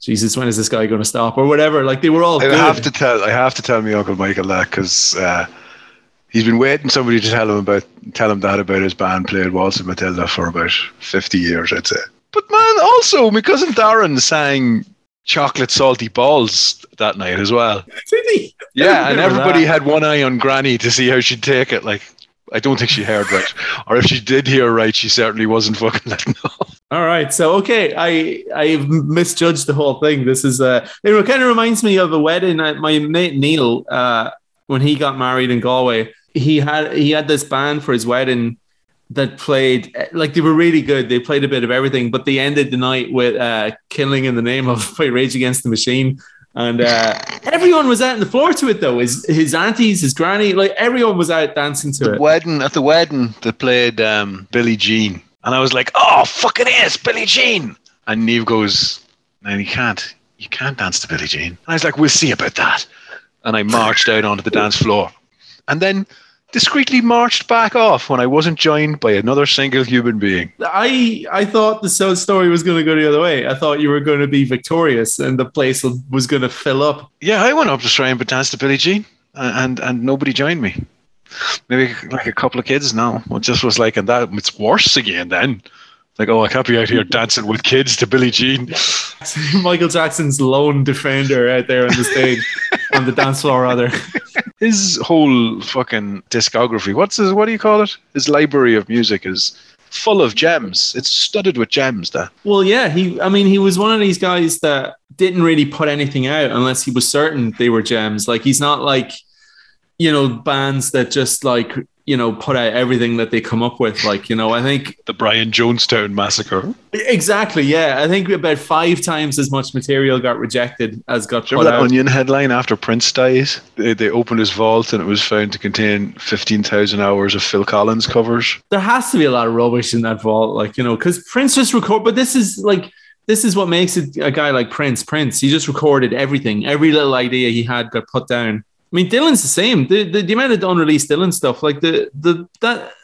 Jesus, when is this guy going to stop or whatever? Like they were all I good. have to tell I have to tell me Uncle Michael that because uh, he's been waiting somebody to tell him about tell him that about his band played Waltzing Matilda for about fifty years, I'd say. But man, also my cousin Darren sang Chocolate Salty Balls that night as well. Did he? Yeah, and everybody that. had one eye on Granny to see how she'd take it. Like, I don't think she heard right. Or if she did hear right, she certainly wasn't fucking letting off. All right. So, okay, I I misjudged the whole thing. This is, uh, it kind of reminds me of a wedding. My mate Neil, uh, when he got married in Galway, he had he had this band for his wedding that played, like they were really good. They played a bit of everything, but they ended the night with uh, Killing in the Name of by Rage Against the Machine. And uh, everyone was out on the floor to it, though. His his aunties, his granny, like everyone was out dancing to the it. Wedding at the wedding, they played um, Billie Jean, and I was like, "Oh, fuck it is Billie Jean!" And Niamh goes, "No, you can't. You can't dance to Billie Jean." And I was like, "We'll see about that." And I marched out onto the dance floor, and then discreetly marched back off when I wasn't joined by another single human being. I I thought the so- story was going to go the other way. I thought you were going to be victorious and the place was going to fill up. Yeah, I went up to try and dance to Billie Jean, and, and and nobody joined me. Maybe like a couple of kids. No, it just was like, and that it's worse again then. Like, oh, I can't be out here dancing with kids to Billie Jean. Michael Jackson's lone defender out there on the stage, on the dance floor, rather. His whole fucking discography, what's his, what do you call it? His library of music is full of gems. It's studded with gems, that. Well, yeah, he, I mean, he was one of these guys that didn't really put anything out unless he was certain they were gems. Like, he's not like, you know, bands that just like, you know, put out everything that they come up with. Like, you know, I think the Brian Jonestown massacre. Exactly. Yeah. I think about five times as much material got rejected as got Do you put remember that out. Onion headline after Prince dies? They, they opened his vault and it was found to contain fifteen thousand hours of Phil Collins covers. There has to be a lot of rubbish in that vault. Like, you know, because Prince just record, but this is like, this is what makes it a guy like Prince. Prince, he just recorded everything. Every little idea he had got put down. I mean, Dylan's the same. The, the the amount of unreleased Dylan stuff, like the the that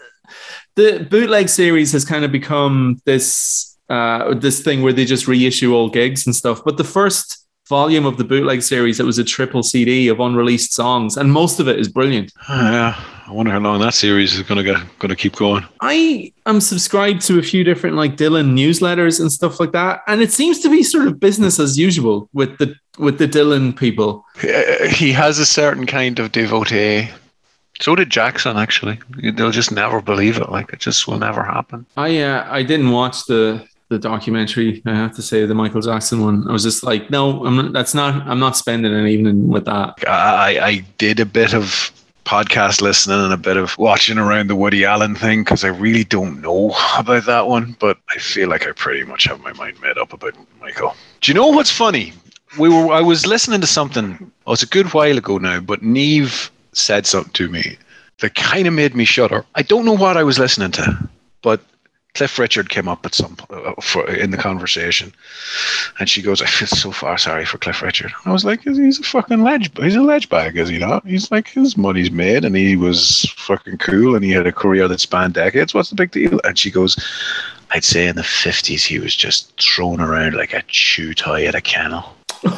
the bootleg series has kind of become this uh, this thing where they just reissue old gigs and stuff. But the first volume of the bootleg series, it was a triple C D of unreleased songs, and most of it is brilliant. Oh, yeah, I wonder how long that series is going to get going to keep going. I am subscribed to a few different like Dylan newsletters and stuff like that, and it seems to be sort of business as usual with the with the Dylan people. He has a certain kind of devotee. So did Jackson, actually. They'll just never believe it. Like, it just will never happen. I uh, I didn't watch the the documentary. I have to say, the Michael Jackson one. I was just like, no, I'm not, that's not. I'm not spending an evening with that. I I did a bit of podcast listening and a bit of watching around the Woody Allen thing because I really don't know about that one, but I feel like I pretty much have my mind made up about Michael. Do you know what's funny? We were I was listening to something. Oh, it's a good while ago now, but Niamh said something to me that kind of made me shudder. I don't know what I was listening to, but Cliff Richard came up at some uh, for, in the conversation, and she goes, "I feel so far sorry for Cliff Richard." I was like, "He's a fucking ledge. He's a ledge bag, is he not? He's like, his money's made, and he was fucking cool, and he had a career that spanned decades. What's the big deal?" And she goes, "I'd say in the fifties he was just thrown around like a chew toy at a kennel."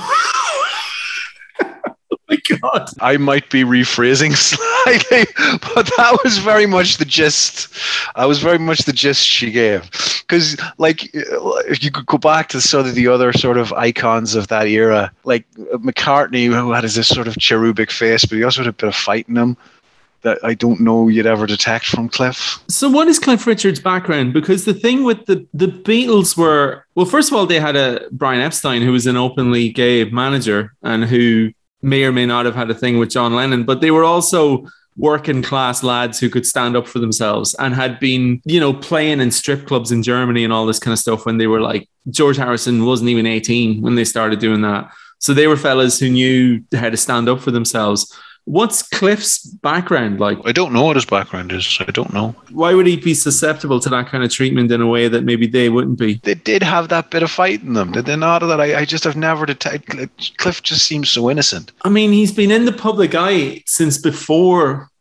My God. I might be rephrasing slightly, but that was very much the gist. I was very much the gist she gave. Because, like, if you could go back to sort of the other sort of icons of that era, like McCartney, who had this sort of cherubic face, but he also had a bit of fight in him that I don't know you'd ever detect from Cliff. So what is Cliff Richard's background? Because the thing with the, the Beatles were, well, first of all, they had a Brian Epstein, who was an openly gay manager and who may or may not have had a thing with John Lennon, but they were also working class lads who could stand up for themselves and had been, you know, playing in strip clubs in Germany and all this kind of stuff when they were like, George Harrison wasn't even eighteen when they started doing that. So they were fellas who knew how to stand up for themselves. What's Cliff's background like? I don't know what his background is. I don't know. Why would he be susceptible to that kind of treatment in a way that maybe they wouldn't be? They did have that bit of fight in them, did they not? That I, I just have never detected. Cliff just seems so innocent. I mean, he's been in the public eye since before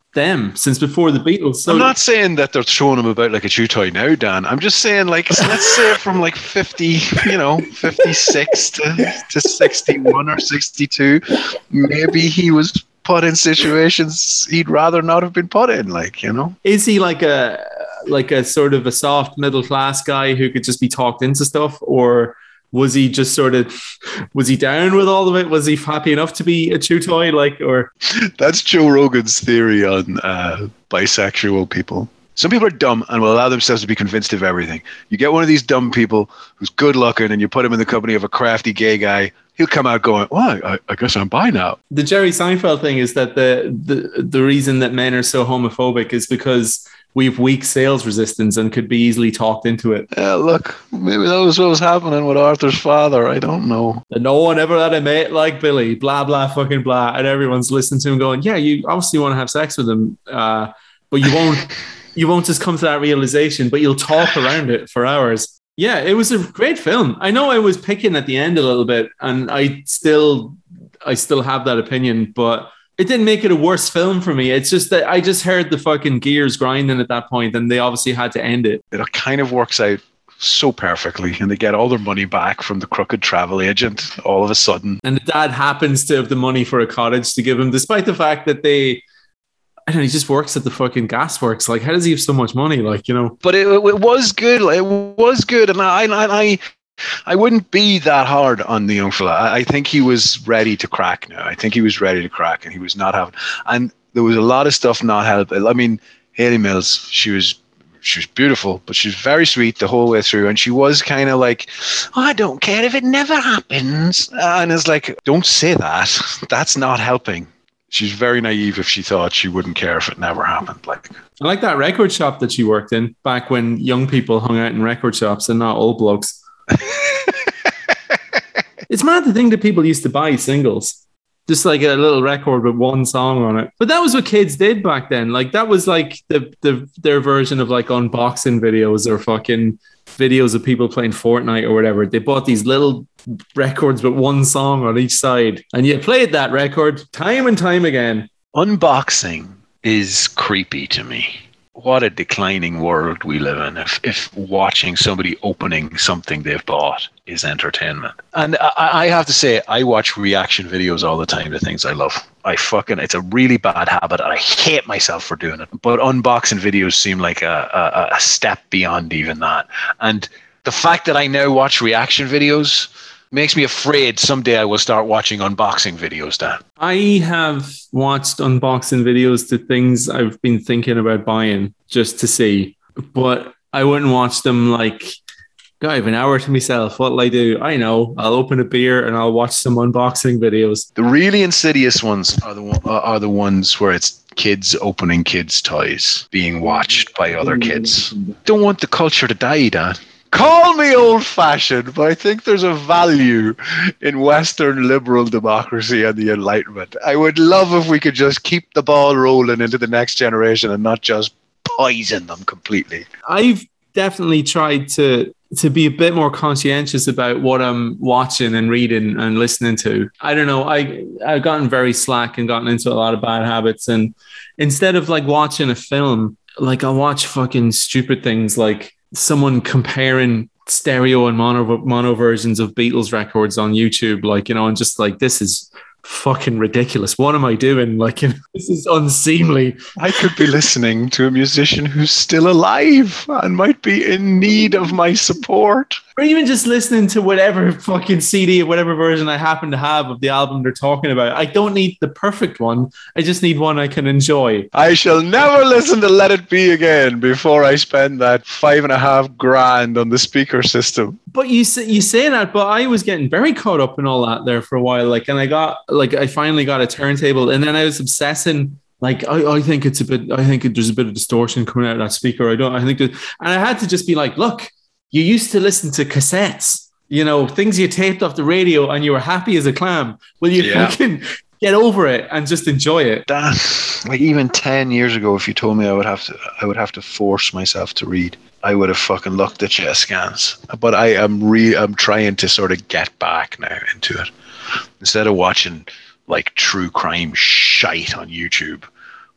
them since before the Beatles. So I'm not saying that they're throwing him about like a chew toy now, Dan. I'm just saying, like, let's say from like fifty, you know, fifty-six to, to sixty-one or sixty-two, maybe he was put in situations he'd rather not have been put in, like, you know. Is he like a like a sort of a soft middle class guy who could just be talked into stuff, or was he just sort of, was he down with all of it? Was he happy enough to be a chew toy? Like, or that's Joe Rogan's theory on uh, bisexual people. Some people are dumb and will allow themselves to be convinced of everything. You get one of these dumb people who's good looking and you put him in the company of a crafty gay guy, he'll come out going, well, I, I guess I'm bi now. The Jerry Seinfeld thing is that the, the the reason that men are so homophobic is because we've weak sales resistance and could be easily talked into it. Yeah, look, maybe that was what was happening with Arthur's father. I don't know. And no one ever had a mate like Billy, blah, blah, fucking blah. And everyone's listening to him going, yeah, you obviously want to have sex with him, uh, but you won't you won't just come to that realization, but you'll talk around it for hours. Yeah, it was a great film. I know I was picking at the end a little bit, and I still I still have that opinion, but it didn't make it a worse film for me. It's just that I just heard the fucking gears grinding at that point, and they obviously had to end it. It kind of works out so perfectly, and they get all their money back from the crooked travel agent all of a sudden. And the dad happens to have the money for a cottage to give him, despite the fact that they, I don't know, he just works at the fucking gasworks. Like, how does he have so much money? Like, you know. But it, it was good. It was good, and I, I, I I wouldn't be that hard on the young fella. I, I think he was ready to crack now. I think he was ready to crack, and he was not having. And there was a lot of stuff not helping. I mean, Hayley Mills, she was she was beautiful, but she was very sweet the whole way through, and she was kind of like, oh, I don't care if it never happens. And it's like, don't say that. That's not helping. She's very naive if she thought she wouldn't care if it never happened. Like, I like that record shop that she worked in back when young people hung out in record shops and not old blokes. It's mad to think that people used to buy singles, just like a little record with one song on it. But that was what kids did back then. Like, that was like the, the their version of like unboxing videos or fucking videos of people playing Fortnite or whatever. They bought these little records with one song on each side, and you played that record time and time again. Unboxing is creepy to me. What a declining world we live in if, if watching somebody opening something they've bought is entertainment. And I, I have to say, I watch reaction videos all the time to things I love. I fucking, it's a really bad habit, and I hate myself for doing it. But unboxing videos seem like a, a, a step beyond even that. And the fact that I now watch reaction videos makes me afraid someday I will start watching unboxing videos, Dan. I have watched unboxing videos to things I've been thinking about buying just to see, but I wouldn't watch them like, God, I have an hour to myself. What'll I do? I know. I'll open a beer and I'll watch some unboxing videos. The really insidious ones are the are the ones where it's kids opening kids' toys being watched by other kids. Don't want the culture to die, Dan. Call me old-fashioned, but I think there's a value in Western liberal democracy and the Enlightenment. I would love if we could just keep the ball rolling into the next generation and not just poison them completely. I've definitely tried to to be a bit more conscientious about what I'm watching and reading and listening to. I don't know. I, I've gotten very slack and gotten into a lot of bad habits. And instead of like watching a film, like I watch fucking stupid things like someone comparing stereo and mono mono versions of Beatles records on YouTube, like, you know, and just like, this is fucking ridiculous. What am I doing? Like, you know, this is unseemly. I could be listening to a musician who's still alive and might be in need of my support. Or even just listening to whatever fucking C D or whatever version I happen to have of the album they're talking about. I don't need the perfect one. I just need one I can enjoy. I shall never listen to Let It Be again before I spend that five and a half grand on the speaker system. But you say, you say that, but I was getting very caught up in all that there for a while. Like, and I got, like, I finally got a turntable, and then I was obsessing. Like, I, I think it's a bit, I think it, there's a bit of distortion coming out of that speaker. I don't, I think that, and I had to just be like, look, you used to listen to cassettes, you know, things you taped off the radio and you were happy as a clam. Will you yeah. fucking get over it and just enjoy it? Dan, like even ten years ago, if you told me I would have to, I would have to force myself to read, I would have fucking looked at you askance. But I am re, I'm trying to sort of get back now into it. Instead of watching like true crime shite on YouTube,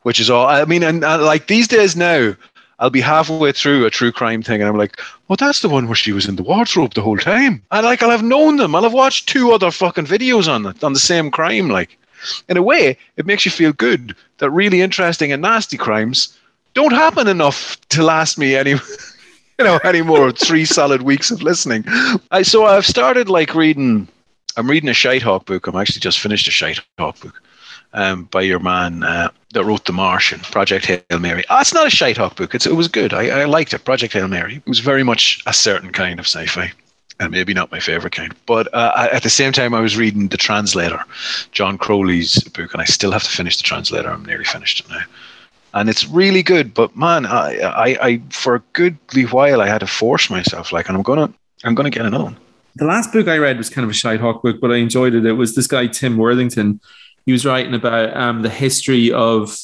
which is all. I mean, and uh, like these days now, I'll be halfway through a true crime thing, and I'm like, "Oh, that's the one where she was in the wardrobe the whole time." And like, I'll have known them. I'll have watched two other fucking videos on it on the same crime. Like, in a way, it makes you feel good that really interesting and nasty crimes don't happen enough to last me any, you know, any more three solid weeks of listening. I so I've started like reading. I'm reading a Shitehawk book. I'm actually just finished a Shitehawk book. Um, by your man uh, that wrote The Martian, Project Hail Mary. Oh, it's not a Shitehawk book. It's, it was good. I, I liked it. Project Hail Mary. It was very much a certain kind of sci-fi, and maybe not my favorite kind. But uh, at the same time, I was reading The Translator, John Crowley's book, and I still have to finish The Translator. I'm nearly finished it now. And it's really good. But man, I, I, I for a goodly while, I had to force myself. Like, and I'm gonna, I'm gonna get another one. The last book I read was kind of a Shitehawk book, but I enjoyed it. It was this guy Tim Worthington. He was writing about um, the history of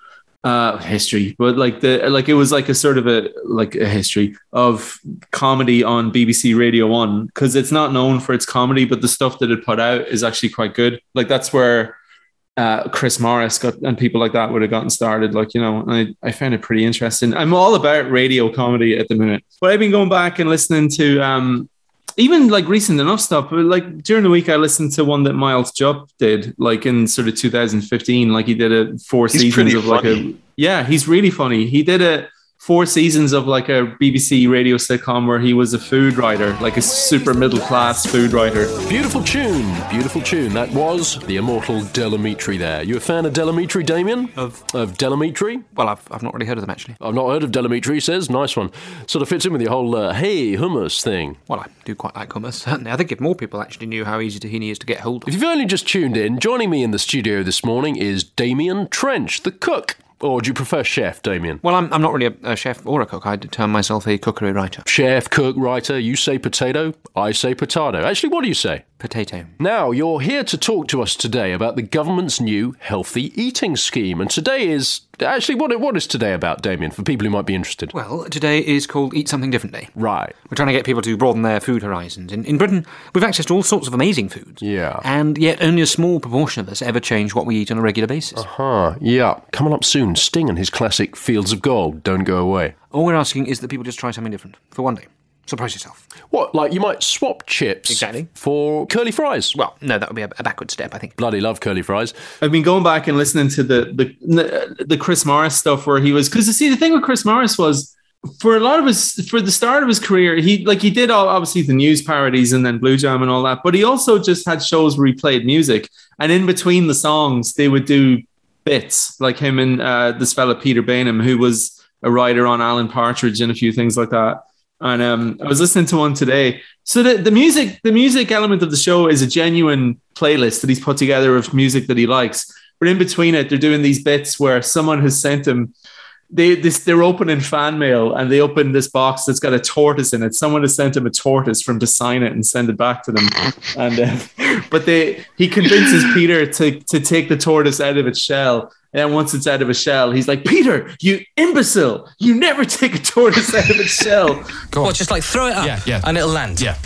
uh, history, but like the like it was like a sort of a like a history of comedy on B B C Radio One, because it's not known for its comedy, but the stuff that it put out is actually quite good. Like that's where uh, Chris Morris got and people like that would have gotten started. Like, you know, I I found it pretty interesting. I'm all about radio comedy at the minute, but I've been going back and listening to. Um, Even like recent enough stuff, but like during the week, I listened to one that Miles Jupp did, like in sort of two thousand fifteen. Like he did a four he's seasons of funny. like a yeah, he's really funny. He did a four seasons of like a B B C radio sitcom where he was a food writer, like a super middle class food writer. Beautiful tune, beautiful tune. That was the immortal Del Amitri there. You a fan of Del Amitri, Damien? Of of Del Amitri? Well, I've I've not really heard of them actually. I've not heard of Del Amitri, he says. Nice one. Sort of fits in with your whole uh, hey hummus thing. Well, I do quite like hummus, certainly. I think if more people actually knew how easy tahini is to get hold of. If you've only just tuned in, joining me in the studio this morning is Damien Trench, the cook. Or do you prefer chef, Damien? Well, I'm I'm not really a, a chef or a cook. I'd term myself a cookery writer. Chef, cook, writer. You say potato, I say potato. Actually, what do you say? Potato. Now, you're here to talk to us today about the government's new healthy eating scheme. And today is... Actually, what what is today about, Damien, for people who might be interested? Well, today is called Eat Something Different Day. Right. We're trying to get people to broaden their food horizons. In, in Britain, we've access to all sorts of amazing foods. Yeah. And yet only a small proportion of us ever change what we eat on a regular basis. Uh-huh. Yeah. Coming up soon, Sting and his classic Fields of Gold. Don't go away. All we're asking is that people just try something different for one day. Surprise yourself. What, like you might swap chips exactly for curly fries? Well, no, that would be a, a backward step, I think. Bloody love curly fries. I've been going back and listening to the the the Chris Morris stuff where he was, because you see the thing with Chris Morris was for a lot of his for the start of his career, he like he did all obviously the news parodies and then Blue Jam and all that, but he also just had shows where he played music, and in between the songs they would do bits like him and uh, this fella Peter Bainham, who was a writer on Alan Partridge and a few things like that. And um, I was listening to one today. So the, the music, the music element of the show is a genuine playlist that he's put together of music that he likes. But in between it, they're doing these bits where someone has sent him, they this they're opening fan mail and they open this box that's got a tortoise in it. Someone has sent him a tortoise for him to sign it and send it back to them. And uh, but they he convinces Peter to to take the tortoise out of its shell. And then once it's out of a shell, he's like, Peter, you imbecile, you never take a tortoise out of its shell. Go on. What, just like throw it up yeah, yeah. and it'll land? Yeah.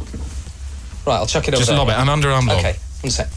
Right, I'll chuck it over just there. Just lob it, an underarm lob. Okay, one sec.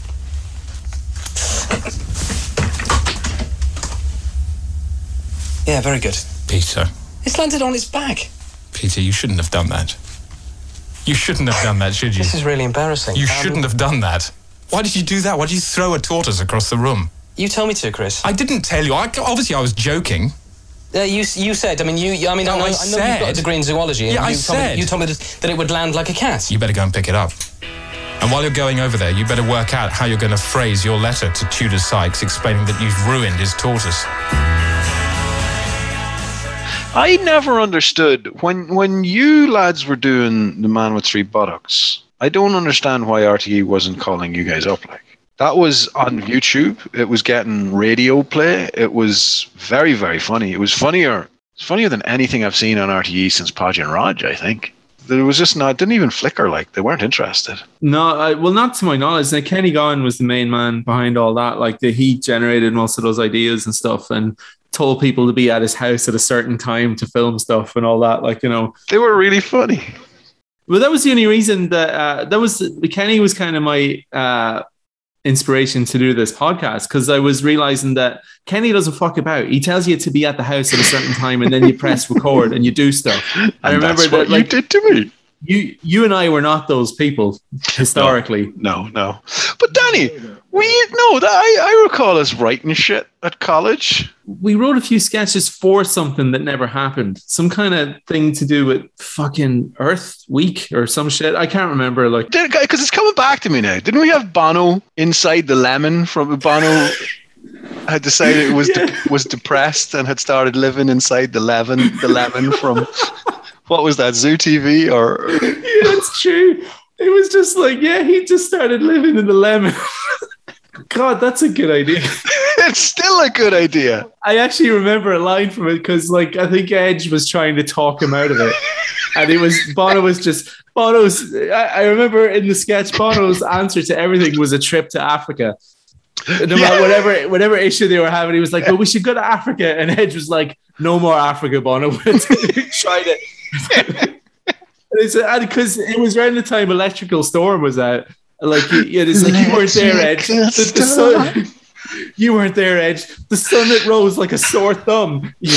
Yeah, very good. Peter. It's landed on its back. Peter, you shouldn't have done that. You shouldn't have done that, should you? This is really embarrassing. You um, shouldn't have done that. Why did you do that? Why did you throw a tortoise across the room? You tell me to, Chris. I didn't tell you. I, obviously, I was joking. Uh, you you said. I mean, you. I mean, no, I know, I I know said, you've got a degree in zoology. Yeah, and I you said. Told me, you told me that it would land like a cat. You better go and pick it up. And while you're going over there, you better work out how you're going to phrase your letter to Tudor Sykes explaining that you've ruined his tortoise. I never understood when when you lads were doing The Man with Three Buttocks. I don't understand why R T E wasn't calling you guys up. Like that was on YouTube. It was getting radio play. It was very very funny. It was funnier. It's funnier than anything I've seen on R T E since Podge and Raj. I think there was just not. It didn't even flicker. Like they weren't interested. No, I, well, not to my knowledge. Now, Kenny Gowan was the main man behind all that. Like the, he generated most of those ideas and stuff, and told people to be at his house at a certain time to film stuff and all that. Like, you know, they were really funny. Well, that was the only reason that uh, that was Kenny was kind of my uh, inspiration to do this podcast, because I was realizing that Kenny doesn't fuck about. He tells you to be at the house at a certain time, and then you press record and you do stuff. And I remember that's that what like you did to me. You, you and I were not those people historically. No, no. But Danny, we no, that I, I recall us writing shit at college. We wrote a few sketches for something that never happened. Some kind of thing to do with fucking Earth Week or some shit. I can't remember. Like, because it's coming back to me now. Didn't we have Bono inside the lemon from Bono? Had decided it was yeah. de- was depressed and had started living inside the lemon, the lemon from. What was that, Zoo T V or? Yeah, it's true. It was just like, yeah, he just started living in the lemon. God, that's a good idea. It's still a good idea. I actually remember a line from it because, like, I think Edge was trying to talk him out of it, and it was Bono was just Bono's. I, I remember in the sketch, Bono's answer to everything was a trip to Africa. No matter whatever whatever issue they were having, he was like, "Well, we should go to Africa," and Edge was like, "No more Africa, Bono." Tried it. Because it was around the time Electrical Storm was out. Like, yeah, it's like you weren't there, Edge. The, the sun, you weren't there, Edge. The sun that rose like a sore thumb. Yeah,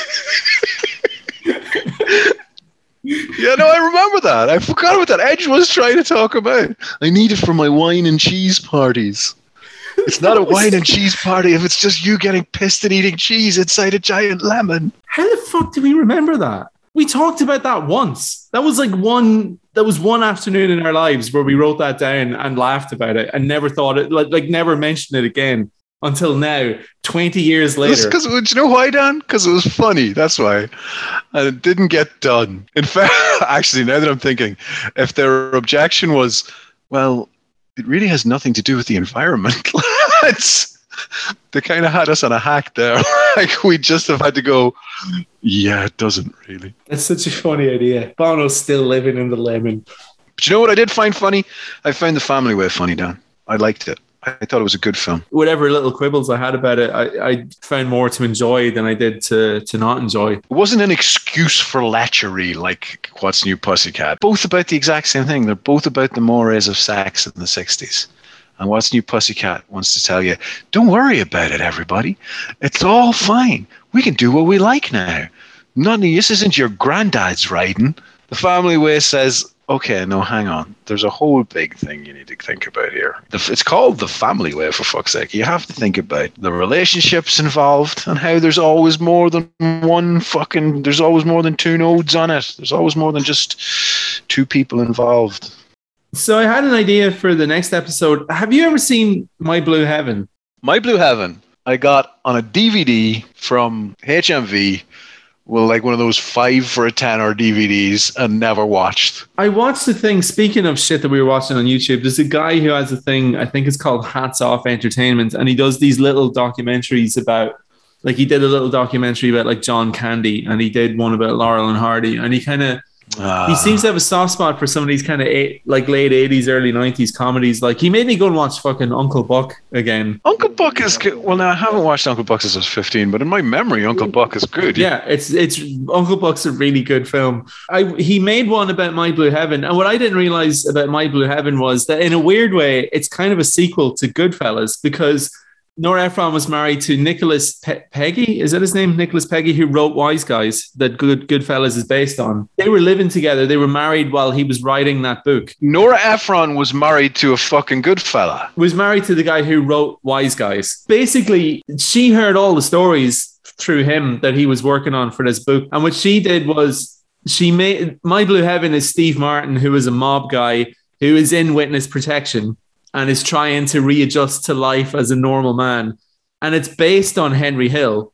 no, I remember that. I forgot about that. Edge was trying to talk about. I need it for my wine and cheese parties. It's not a wine and cheese party if it's just you getting pissed and eating cheese inside a giant lemon. How the fuck do we remember that? We talked about that once. That was like one. That was one afternoon in our lives where we wrote that down and laughed about it and never thought it, like, like never mentioned it again until now, twenty years later. Because do you know why, Dan? Because it was funny. That's why, and it didn't get done. In fact, actually, now that I'm thinking, if their objection was, well, it really has nothing to do with the environment, lads. They kind of had us on a hack there. Like, we just have had to go, yeah, it doesn't really. That's such a funny idea. Bono's still living in the lemon. But you know what I did find funny? I found The Family Way funny, Dan. I liked it. I thought it was a good film. Whatever little quibbles I had about it, I, I found more to enjoy than I did to, to not enjoy. It wasn't an excuse for lechery like What's New Pussycat. Both about the exact same thing. They're both about the mores of sex in the sixties. And What's New Pussycat wants to tell you, don't worry about it, everybody. It's all fine. We can do what we like now. None of this isn't your granddad's riding. The Family Way says, okay, no, hang on. There's a whole big thing you need to think about here. It's called The Family Way, for fuck's sake. You have to think about the relationships involved and how there's always more than one fucking, there's always more than two nodes on it. There's always more than just two people involved. So I had an idea for the next episode. Have you ever seen My Blue Heaven? My Blue Heaven, I got on a D V D from H M V. Well, like one of those five for a tenner D V Ds, and never watched. I watched the thing, speaking of shit that we were watching on YouTube, there's a guy who has a thing, I think it's called Hats Off Entertainment, and he does these little documentaries about, like he did a little documentary about like John Candy, and he did one about Laurel and Hardy, and he kind of, uh, he seems to have a soft spot for some of these kind of eight, like late eighties, early nineties comedies. Like he made me go and watch fucking Uncle Buck again. Uncle Buck is good. Well, now I haven't watched Uncle Buck since I was fifteen, but in my memory, Uncle Buck is good. Yeah, it's it's Uncle Buck's a really good film. I he made one about My Blue Heaven, and what I didn't realize about My Blue Heaven was that in a weird way, it's kind of a sequel to Goodfellas, because Nora Ephron was married to Nicholas Pe- Peggy. Is that his name? Nicholas Peggy, who wrote Wise Guys, that Good Goodfellas is based on. They were living together. They were married while he was writing that book. Nora Ephron was married to a fucking good fella. Was married to the guy who wrote Wise Guys. Basically, she heard all the stories through him that he was working on for this book. And what she did was she made My Blue Heaven is Steve Martin, who is a mob guy who is in witness protection and is trying to readjust to life as a normal man. And it's based on Henry Hill.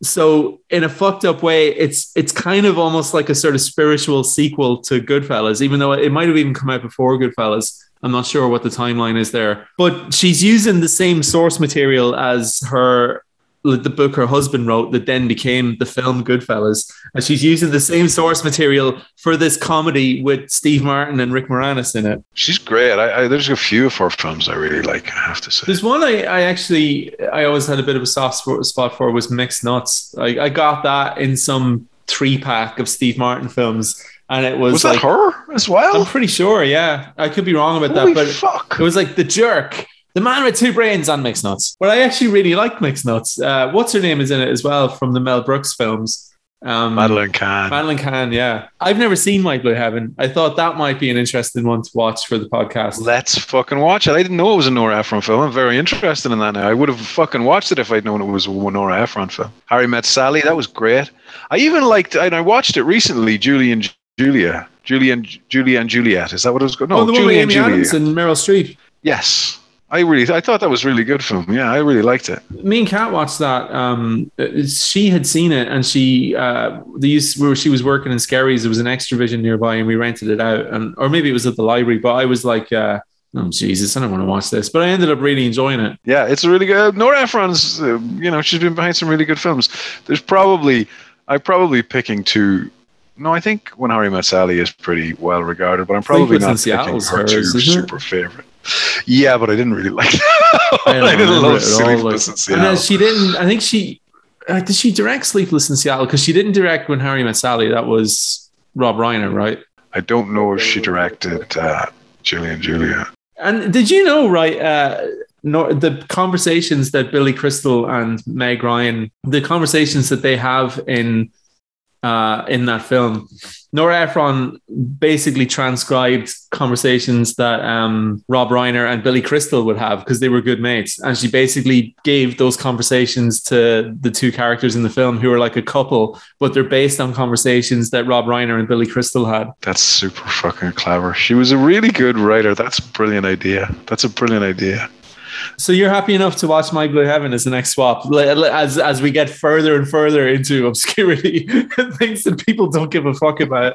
So in a fucked up way, it's it's kind of almost like a sort of spiritual sequel to Goodfellas, even though it might have even come out before Goodfellas. I'm not sure what the timeline is there. But she's using the same source material as her the book her husband wrote that then became the film Goodfellas. And she's using the same source material for this comedy with Steve Martin and Rick Moranis in it. She's great. I, I, there's a few of her films I really like, I have to say. There's one I, I actually, I always had a bit of a soft spot for was Mixed Nuts. I, I got that in some three pack of Steve Martin films. And it was, was like, that her as well? I'm pretty sure, yeah. I could be wrong about Holy that, but fuck. It was like The Jerk, The Man with Two Brains on Mixed Nuts. But I actually really like Mixed Nuts. Uh, what's her name is in it as well from the Mel Brooks films. Um, Madeline Kahn. Madeline Kahn, yeah. I've never seen My Blue Heaven. I thought that might be an interesting one to watch for the podcast. Let's fucking watch it. I didn't know it was a Nora Ephron film. I'm very interested in that now. I would have fucking watched it if I'd known it was a Nora Ephron film. Harry Met Sally, that was great. I even liked, and I watched it recently, Julie and Julia. Julie and, Julia and Juliet. Is that what it was called? No, oh, the Julie one with and Amy Julia. Adams and Meryl Streep. Yes. I really, I thought that was really good film. Yeah, I really liked it. Me and Kat watched that. Um, she had seen it, and she, uh, these where she was working in Scaries. There was an Extra Vision nearby, and we rented it out, and or maybe it was at the library. But I was like, uh, oh Jesus, I don't want to watch this. But I ended up really enjoying it. Yeah, it's really good. Nora Ephron's, uh, you know, she's been behind some really good films. There's probably, I'm probably picking two. No, I think When Harry Met Sally is pretty well regarded, but I'm probably not picking her two super favorite. Yeah, but I didn't really like that. I, I didn't love Sleepless in Seattle. And she didn't. I think she uh, did. She direct Sleepless in Seattle because she didn't direct When Harry Met Sally. That was Rob Reiner, right? I don't know if she directed uh, Julie and Julia. And did you know, right? Uh, no, the conversations that Billy Crystal and Meg Ryan, the conversations that they have in. Uh, in that film, Nora Ephron basically transcribed conversations that um, Rob Reiner and Billy Crystal would have because they were good mates, and she basically gave those conversations to the two characters in the film who are like a couple, but they're based on conversations that Rob Reiner and Billy Crystal had. That's super fucking clever. She was a really good writer. That's a brilliant idea. That's a brilliant idea. So you're happy enough to watch My Blue Heaven as the next swap, as as we get further and further into obscurity, things that people don't give a fuck about.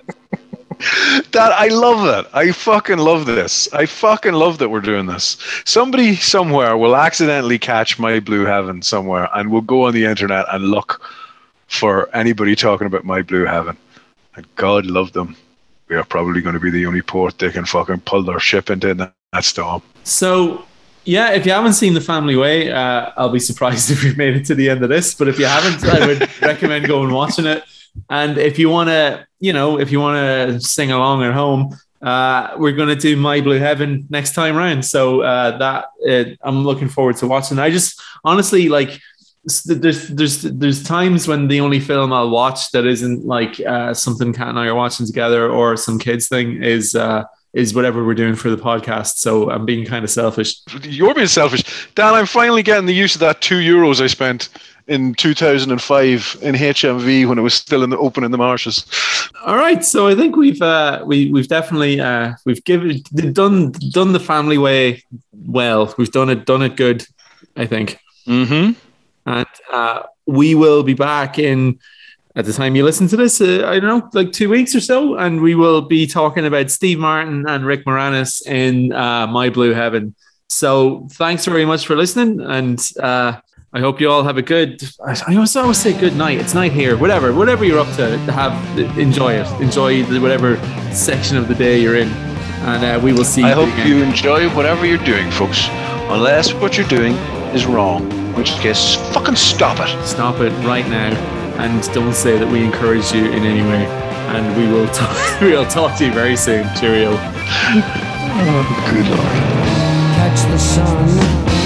That I love that. I fucking love this. I fucking love that we're doing this. Somebody somewhere will accidentally catch My Blue Heaven somewhere, and will go on the internet and look for anybody talking about My Blue Heaven. And God love them. We are probably going to be the only port they can fucking pull their ship into in that storm. So. Yeah, if you haven't seen The Family Way, uh, I'll be surprised if you've made it to the end of this. But if you haven't, I would recommend going and watching it. And if you want to, you know, if you want to sing along at home, uh, we're going to do My Blue Heaven next time round. So uh, that uh, I'm looking forward to watching. I just honestly like there's there's there's times when the only film I'll watch that isn't like uh, something Kat and I are watching together or some kids thing is. Uh, is whatever we're doing for the podcast. So I'm being kind of selfish. You're being selfish. Dan, I'm finally getting the use of that two euros I spent in two thousand five in H M V when it was still in the open in the marshes. All right. So I think we've, uh, we, we've definitely, uh, we've given, done, done The Family Way well. We've done it, done it good, I think. Mm-hmm. And uh, we will be back in, at the time you listen to this, uh, I don't know, like two weeks or so, and we will be talking about Steve Martin and Rick Moranis in uh, My Blue Heaven. So thanks very much for listening, and uh, I hope you all have a good, I always always say good night. It's night here, whatever, whatever you're up to, have enjoy it. Enjoy the, whatever section of the day you're in, and uh, we will see you I hope again. you enjoy whatever you're doing, folks, unless what you're doing is wrong, in which case, fucking stop it. Stop it right now. And don't say that we encourage you in any way. And we will talk, we'll talk to you very soon. Cheerio. Oh, good Lord. Catch the sun.